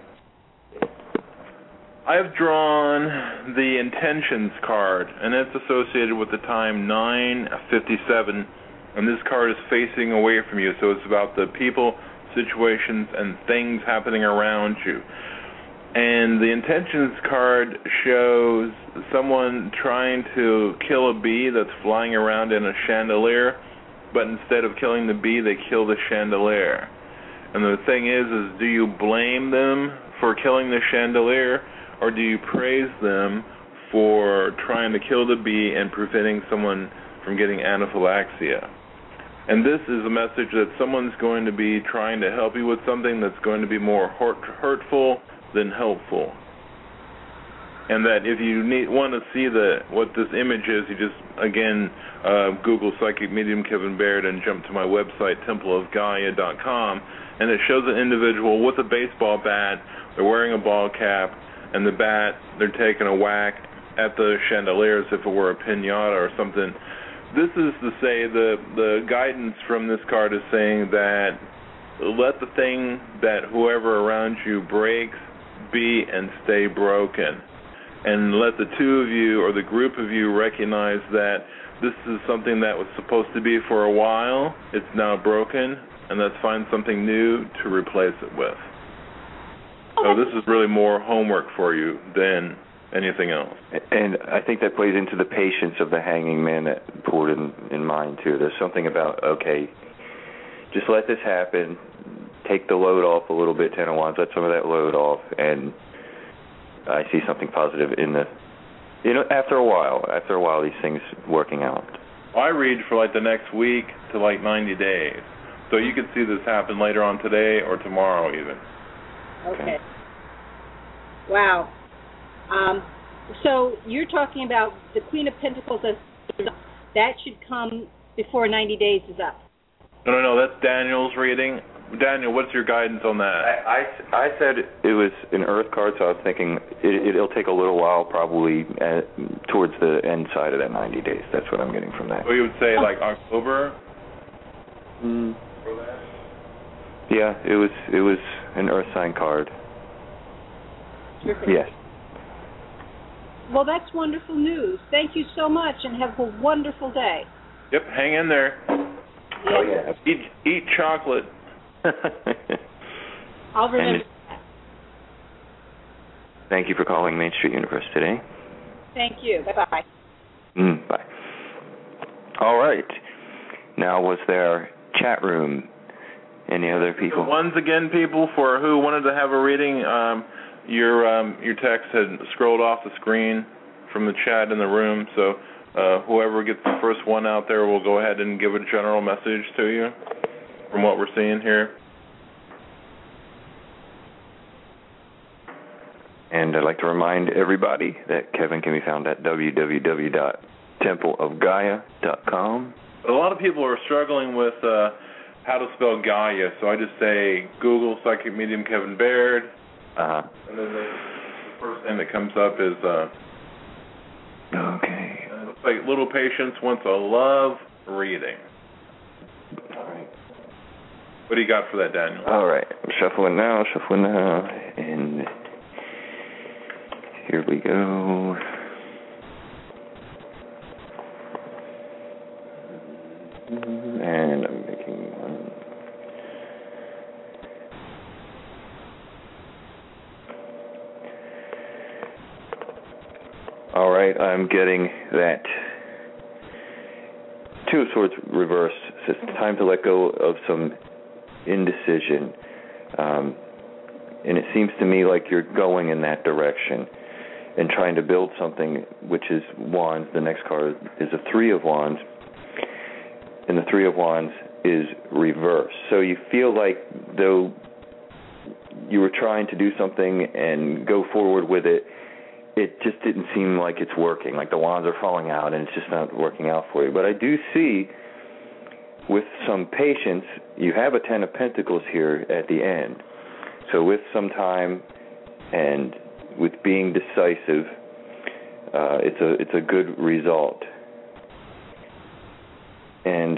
[SPEAKER 3] I've drawn the Intentions card, and it's associated with the time nine fifty-seven, and this card is facing away from you, so it's about the people, situations, and things happening around you. And the intentions card shows someone trying to kill a bee that's flying around in a chandelier, but instead of killing the bee, they kill the chandelier. And the thing is, is do you blame them for killing the chandelier, or do you praise them for trying to kill the bee and preventing someone from getting anaphylaxia? And this is a message that someone's going to be trying to help you with something that's going to be more hurt, hurtful than helpful. And that if you need, want to see the what this image is, you just, again, uh, Google Psychic Medium Kevin Baird and jump to my website, temple of gaia dot com, and it shows an individual with a baseball bat. They're wearing a ball cap, and the bat, they're taking a whack at the chandelier as if it were a piñata or something. This is to say the, the guidance from this card is saying that let the thing that whoever around you breaks be and stay broken. And let the two of you or the group of you recognize that this is something that was supposed to be for a while. It's now broken, and let's find something new to replace it with. Okay. So this is really more homework for you than anything else.
[SPEAKER 2] And I think that plays into the patience of the hanging man that poured in, in mine, too. There's something about, okay, just let this happen, take the load off a little bit, Ten of Wands, let some of that load off, and I see something positive in the, you know, after a while, after a while, these things working out.
[SPEAKER 3] I read for like the next week to like ninety days. So you could see this happen later on today or tomorrow even.
[SPEAKER 10] Okay. okay. Wow. Um, so you're talking about the Queen of Pentacles, as that should come before ninety days is up.
[SPEAKER 3] No, no, no, that's Daniel's reading. Daniel, what's your guidance on that?
[SPEAKER 2] I, I, I said it was an Earth card, so I was thinking it, it'll take a little while, probably at, towards the end side of that ninety days. That's what I'm getting from that.
[SPEAKER 3] So you would say like October?
[SPEAKER 2] Mm. Yeah, it was it was an Earth sign card.
[SPEAKER 10] Terrific.
[SPEAKER 2] Yes.
[SPEAKER 10] Well, that's wonderful news. Thank you so much, and have a wonderful day.
[SPEAKER 3] Yep, hang in there.
[SPEAKER 10] Yes.
[SPEAKER 2] Oh, yeah.
[SPEAKER 3] Eat, eat chocolate.
[SPEAKER 10] I'll remember that.
[SPEAKER 2] Thank you for calling Main Street Universe today.
[SPEAKER 10] Thank you. Bye-bye.
[SPEAKER 2] Mm, bye. All right. Now, was there chat room? Any other people?
[SPEAKER 3] Once again, people, for who wanted to have a reading, um, your um, your text had scrolled off the screen from the chat in the room, so uh, whoever gets the first one out there will go ahead and give a general message to you from what we're seeing here.
[SPEAKER 2] And I'd like to remind everybody that Kevin can be found at w w w dot temple of gaia dot com.
[SPEAKER 3] A lot of people are struggling with uh, how to spell Gaia, so I just say Google Psychic Medium Kevin Baird.
[SPEAKER 2] Uh-huh.
[SPEAKER 3] And then the, the first thing that comes up is, uh,
[SPEAKER 2] okay.
[SPEAKER 3] Uh, it looks like Little Patience wants a love reading.
[SPEAKER 2] All right.
[SPEAKER 3] What do you got for that, Daniel?
[SPEAKER 2] All right. I'm shuffling now, shuffling now, and here we go. And I'm making one. All right, I'm getting that Two of Swords reversed. So it's time to let go of some indecision. Um, and it seems to me like you're going in that direction and trying to build something, which is Wands. The next card is a Three of Wands. And the Three of Wands is reversed. So you feel like though you were trying to do something and go forward with it, it just didn't seem like it's working. Like the wands are falling out and it's just not working out for you. But I do see, with some patience, you have a Ten of Pentacles here at the end. So with some time and with being decisive, uh, it's a it's a good result. And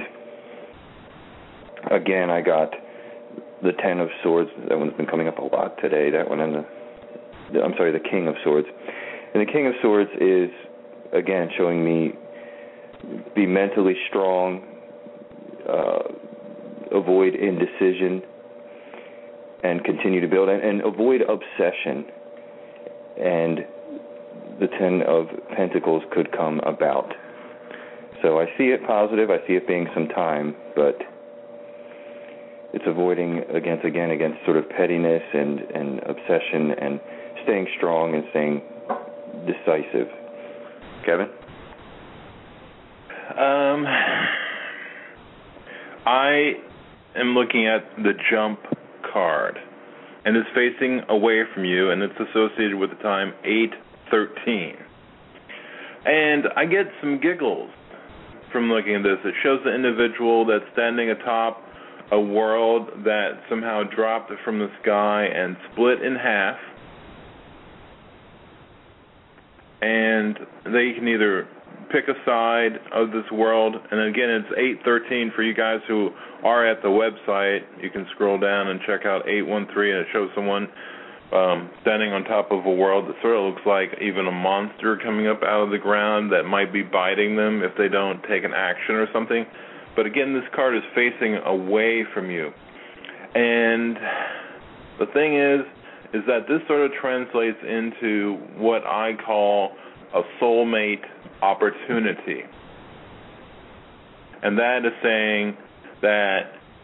[SPEAKER 2] again, I got the Ten of Swords. That one's been coming up a lot today. That one and the, I'm sorry, the King of Swords. And the King of Swords is, again, showing me be mentally strong, uh, avoid indecision, and continue to build, and, and avoid obsession. and the Ten of Pentacles could come about. So I see it positive. I see it being some time, but it's avoiding against again against sort of pettiness and, and obsession and staying strong and staying decisive. Kevin?
[SPEAKER 3] Um, I am looking at the Jump card, and it's facing away from you, and it's associated with the time eight thirteen. And I get some giggles from looking at this. It shows the individual that's standing atop a world that somehow dropped from the sky and split in half. And they can either pick a side of this world, and again, it's eight thirteen for you guys who are at the website. You can scroll down and check out eight one three, and it shows someone um, standing on top of a world that sort of looks like even a monster coming up out of the ground that might be biting them if they don't take an action or something. But again, this card is facing away from you. And the thing is, is that this sort of translates into what I call a soulmate opportunity. And that is saying that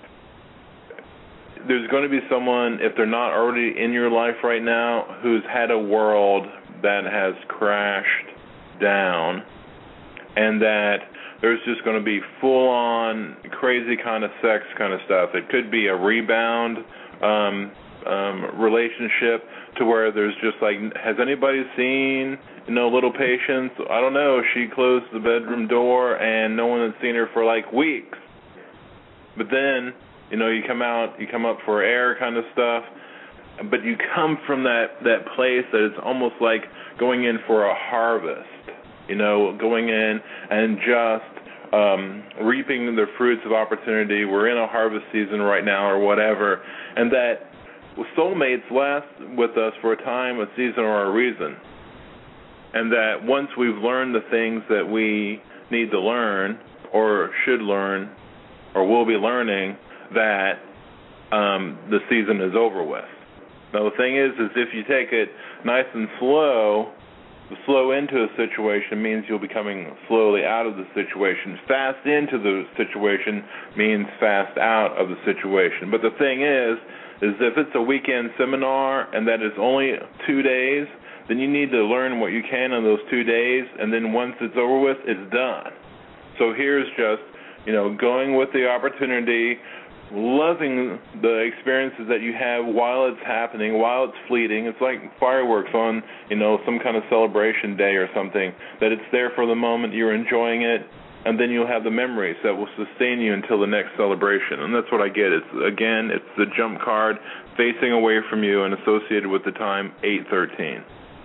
[SPEAKER 3] there's going to be someone, if they're not already in your life right now, who's had a world that has crashed down, and that there's just going to be full-on crazy kind of sex kind of stuff. It could be a rebound um, um, relationship to where there's just like, has anybody seen, you know, Little Patience? I don't know. She closed the bedroom door and no one had seen her for like weeks. But then, you know, you come out, you come up for air kind of stuff, but you come from that, that place that it's almost like going in for a harvest, you know, going in and just um, reaping the fruits of opportunity. We're in a harvest season right now or whatever, and that soulmates last with us for a time, a season, or a reason. And that once we've learned the things that we need to learn or should learn or will be learning, that um, the season is over with. Now, the thing is, is if you take it nice and slow, slow into a situation means you'll be coming slowly out of the situation. Fast into the situation means fast out of the situation. But the thing is, is if it's a weekend seminar and that is only two days, then you need to learn what you can in those two days, and then once it's over with, it's done. So here's just, you know, going with the opportunity, loving the experiences that you have while it's happening, while it's fleeting. It's like fireworks on, you know, some kind of celebration day or something, that it's there for the moment, you're enjoying it, and then you'll have the memories that will sustain you until the next celebration. And that's what I get. It's, again, it's the Jump card facing away from you and associated with the time eight thirteen.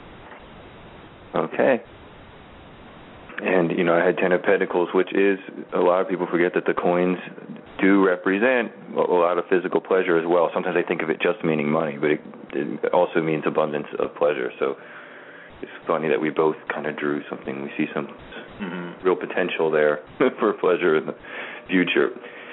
[SPEAKER 2] Okay. And, you know, I had Ten of Pentacles, which is, a lot of people forget that the coins do represent a lot of physical pleasure as well. Sometimes I think of it just meaning money, but it, it also means abundance of pleasure. So it's funny that we both kind of drew something. We see some mm-hmm. real potential there for pleasure in the future.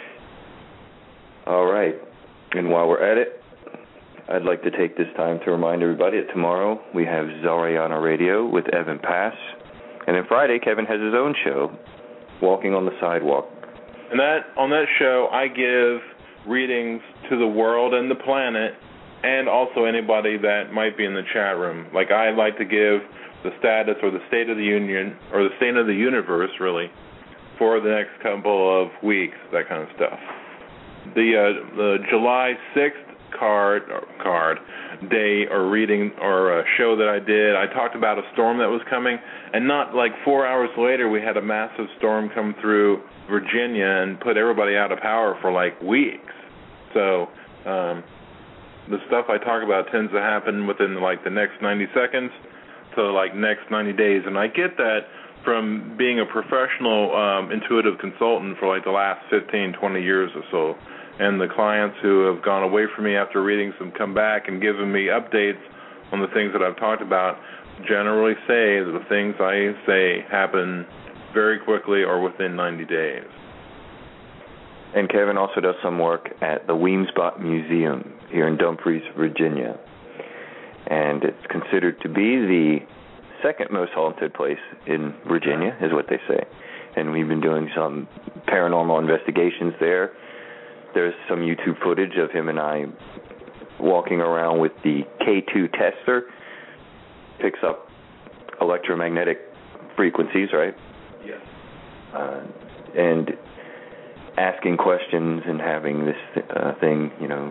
[SPEAKER 2] All right. And while we're at it, I'd like to take this time to remind everybody that tomorrow we have Zariana Radio with Evan Pass. And then Friday, Kevin has his own show, Walking on the Sidewalk.
[SPEAKER 3] And that on that show, I give readings to the world and the planet, and also anybody that might be in the chat room. Like, I like to give the status or the state of the union, or the state of the universe, really, for the next couple of weeks, that kind of stuff. The uh, the July sixth card or card day or reading or a show that I did, I talked about a storm that was coming, and not like four hours later we had a massive storm come through Virginia and put everybody out of power for like weeks. So um, the stuff I talk about tends to happen within like the next ninety seconds to like next ninety days, and I get that from being a professional um, intuitive consultant for like the last fifteen, twenty years or so. And the clients who have gone away from me after readings and come back and given me updates on the things that I've talked about generally say that the things I say happen very quickly or within ninety days.
[SPEAKER 2] And Kevin also does some work at the Weemspot Museum here in Dumfries, Virginia. and it's considered to be the second most haunted place in Virginia, is what they say. And we've been doing some paranormal investigations there. There's some YouTube footage of him and I walking around with the K two tester. Picks up electromagnetic frequencies, right?
[SPEAKER 3] Yes.
[SPEAKER 2] Uh, and asking questions and having this uh, thing, you know,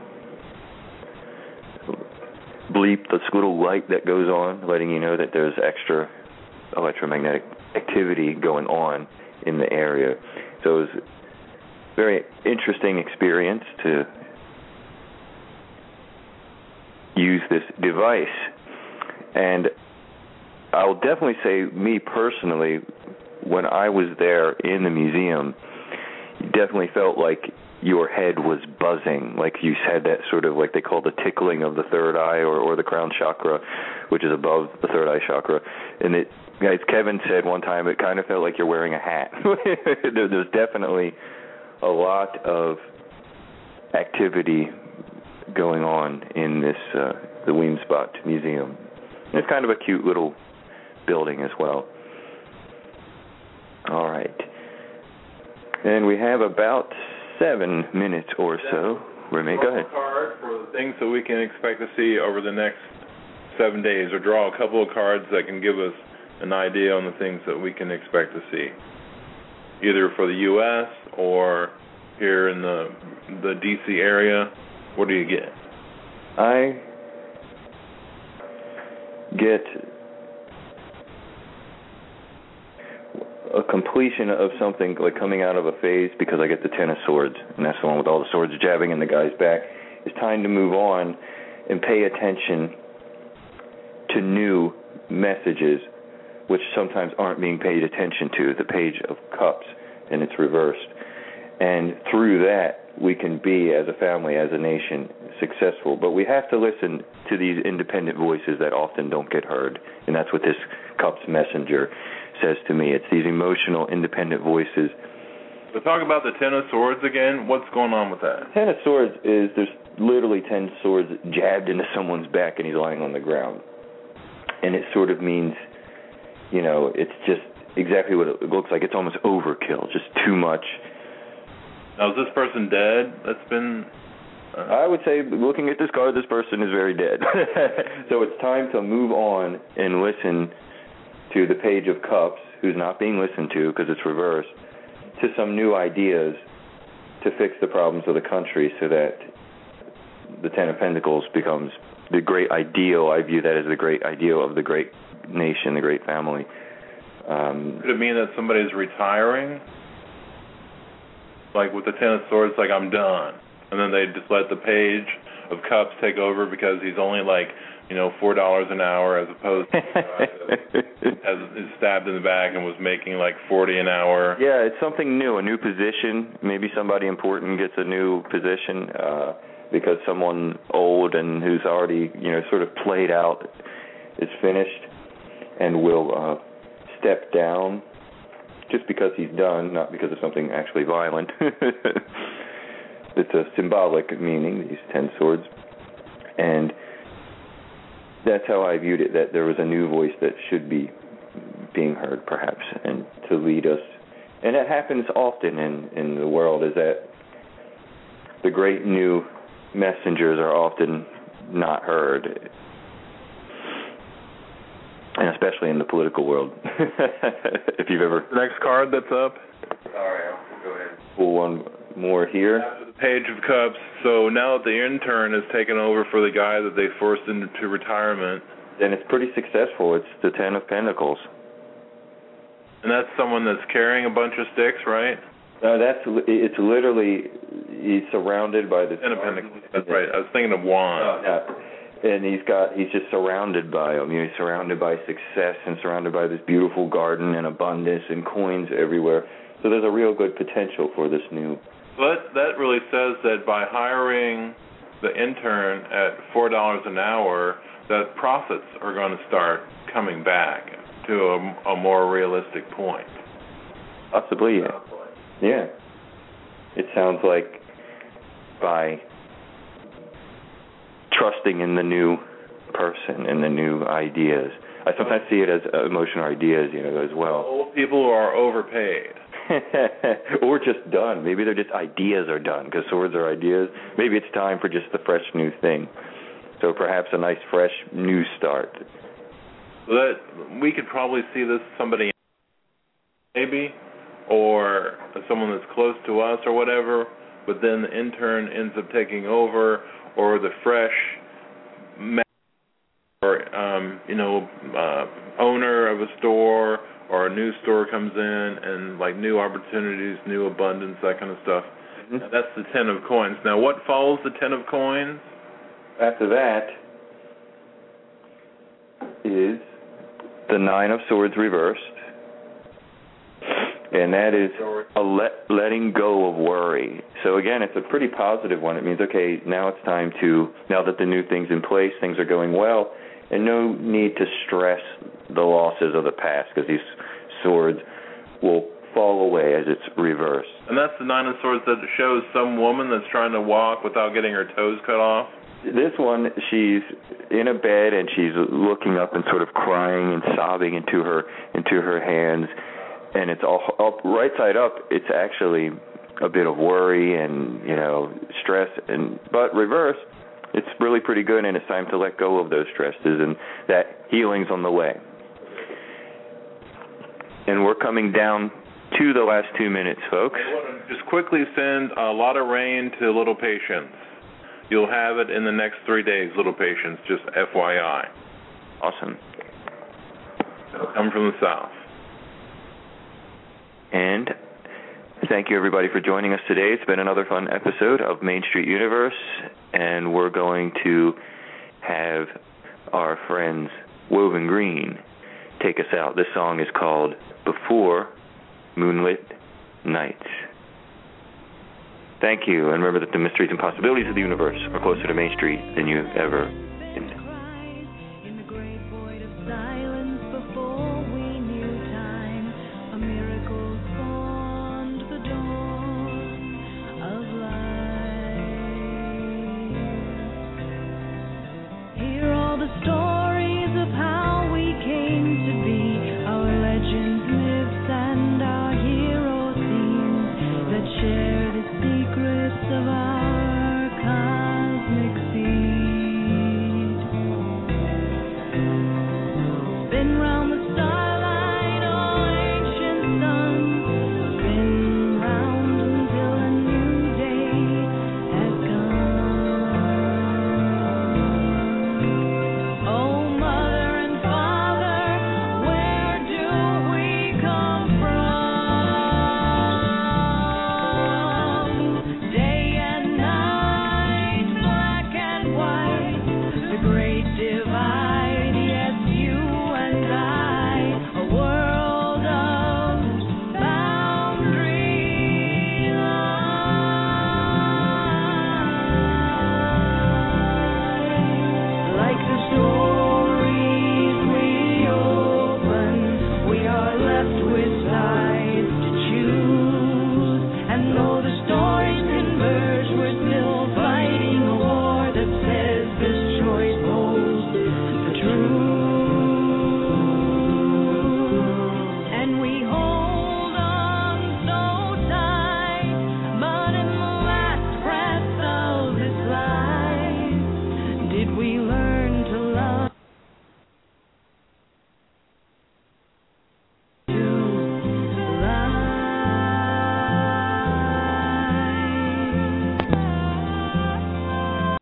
[SPEAKER 2] bleep this little light that goes on, letting you know that there's extra electromagnetic activity going on in the area. So it was a very interesting experience to use this device. And I'll definitely say, me personally, when I was there in the museum, you definitely felt like your head was buzzing, like you had that sort of, like they call the tickling of the third eye or, or the crown chakra, which is above the third eye chakra. And it, as Kevin said one time, it kind of felt like you're wearing a hat. there, there's definitely a lot of activity going on in this uh, the Weemspot Museum. And it's kind of a cute little building as well. All right. And we have about seven minutes or so. Remy, go ahead.
[SPEAKER 3] Card for the things that we can expect to see over the next seven days, or draw a couple of cards that can give us an idea on the things that we can expect to see, either for the U S or here in the the D C area. What do you get?
[SPEAKER 2] I get a completion of something, like coming out of a phase, because I get the Ten of Swords, and that's the one with all the swords jabbing in the guy's back. It's time to move on and pay attention to new messages, which sometimes aren't being paid attention to. The Page of Cups, and it's reversed. And through that, we can be, as a family, as a nation, successful. But we have to listen to these independent voices that often don't get heard, and that's what this Cups messenger says to me. It's these emotional, independent voices.
[SPEAKER 3] So talk about the Ten of Swords again. What's going on with that?
[SPEAKER 2] Ten of Swords is, there's literally ten swords jabbed into someone's back, and he's lying on the ground. And it sort of means, you know, it's just exactly what it looks like. It's almost overkill, just too much.
[SPEAKER 3] Now, is this person dead? That's been... Uh...
[SPEAKER 2] I would say, looking at this card, this person is very dead. So it's time to move on and listen to the Page of Cups, who's not being listened to because it's reversed, to some new ideas to fix the problems of the country, so that the Ten of Pentacles becomes the great ideal. I view that as the great ideal of the great nation, the great family. Um,
[SPEAKER 3] Could it mean that somebody's retiring? Like with the Ten of Swords, like, I'm done. And then they just let the Page of Cups take over because he's only like, you know, four dollars an hour, as opposed to as is stabbed in the back and was making like forty an hour.
[SPEAKER 2] Yeah, it's something new, a new position. Maybe somebody important gets a new position uh, because someone old and who's already, you know, sort of played out is finished and will uh, step down just because he's done, not because of something actually violent. It's a symbolic meaning, these ten swords. And that's how I viewed it, that there was a new voice that should be being heard, perhaps, and to lead us. And that happens often in, in the world, is that the great new messengers are often not heard, and especially in the political world. If you've ever...
[SPEAKER 3] The next card that's up.
[SPEAKER 2] All right, I'll go ahead. Pull one more here.
[SPEAKER 3] After the Page of Cups, so now that the intern has taken over for the guy that they forced into retirement.
[SPEAKER 2] Then it's pretty successful. It's the Ten of Pentacles.
[SPEAKER 3] And that's someone that's carrying a bunch of sticks, right?
[SPEAKER 2] No, that's, it's literally, he's surrounded by the...
[SPEAKER 3] Ten of Pentacles, that's right. I was thinking of wands.
[SPEAKER 2] Yeah. And he's got, he's just surrounded by them. You know, he's surrounded by success and surrounded by this beautiful garden and abundance and coins everywhere. So there's a real good potential for this new...
[SPEAKER 3] But that really says that by hiring the intern at four dollars an hour, that profits are going to start coming back to a, a more realistic point.
[SPEAKER 2] Possibly, yeah. Yeah. It sounds like by trusting in the new person and the new ideas. I sometimes see it as emotional ideas, you know, as well.
[SPEAKER 3] Old people are overpaid.
[SPEAKER 2] Or just done. Maybe they're just ideas are done, because swords are ideas. Maybe it's time for just the fresh new thing. So perhaps a nice, fresh, new start.
[SPEAKER 3] That we could probably see this somebody, maybe, or someone that's close to us or whatever, but then the intern ends up taking over, or the fresh or um, you know, uh, owner of a store or a new store comes in and like new opportunities, new abundance, that kind of stuff. Mm-hmm. That's the ten of coins. Now, what follows the ten of coins?
[SPEAKER 2] After that is the nine of swords reversed, and that is a let, letting go of worry. So again, it's a pretty positive one. It means, okay, now it's time to, now that the new thing's in place, things are going well, and no need to stress the losses of the past, because these swords will fall away as it's reversed.
[SPEAKER 3] And that's the nine of swords that shows some woman that's trying to walk without getting her toes cut off.
[SPEAKER 2] This one, she's in a bed and she's looking up and sort of crying and sobbing into her into her hands, and it's all up right side up. It's actually a bit of worry and, you know, stress, and but reversed, it's really pretty good, and it's time to let go of those stresses, and that healing's on the way. And we're coming down to the last two minutes, folks.
[SPEAKER 3] Just quickly send a lot of rain to Little Patience. You'll have it in the next three days, Little Patience, just F Y I.
[SPEAKER 2] Awesome.
[SPEAKER 3] It'll come from the south.
[SPEAKER 2] And thank you, everybody, for joining us today. It's been another fun episode of Main Street Universe, and we're going to have our friends Woven Green take us out. This song is called Before Moonlit Nights. Thank you, and remember that the mysteries and possibilities of the universe are closer to Main Street than you've ever been.
[SPEAKER 11] Been right.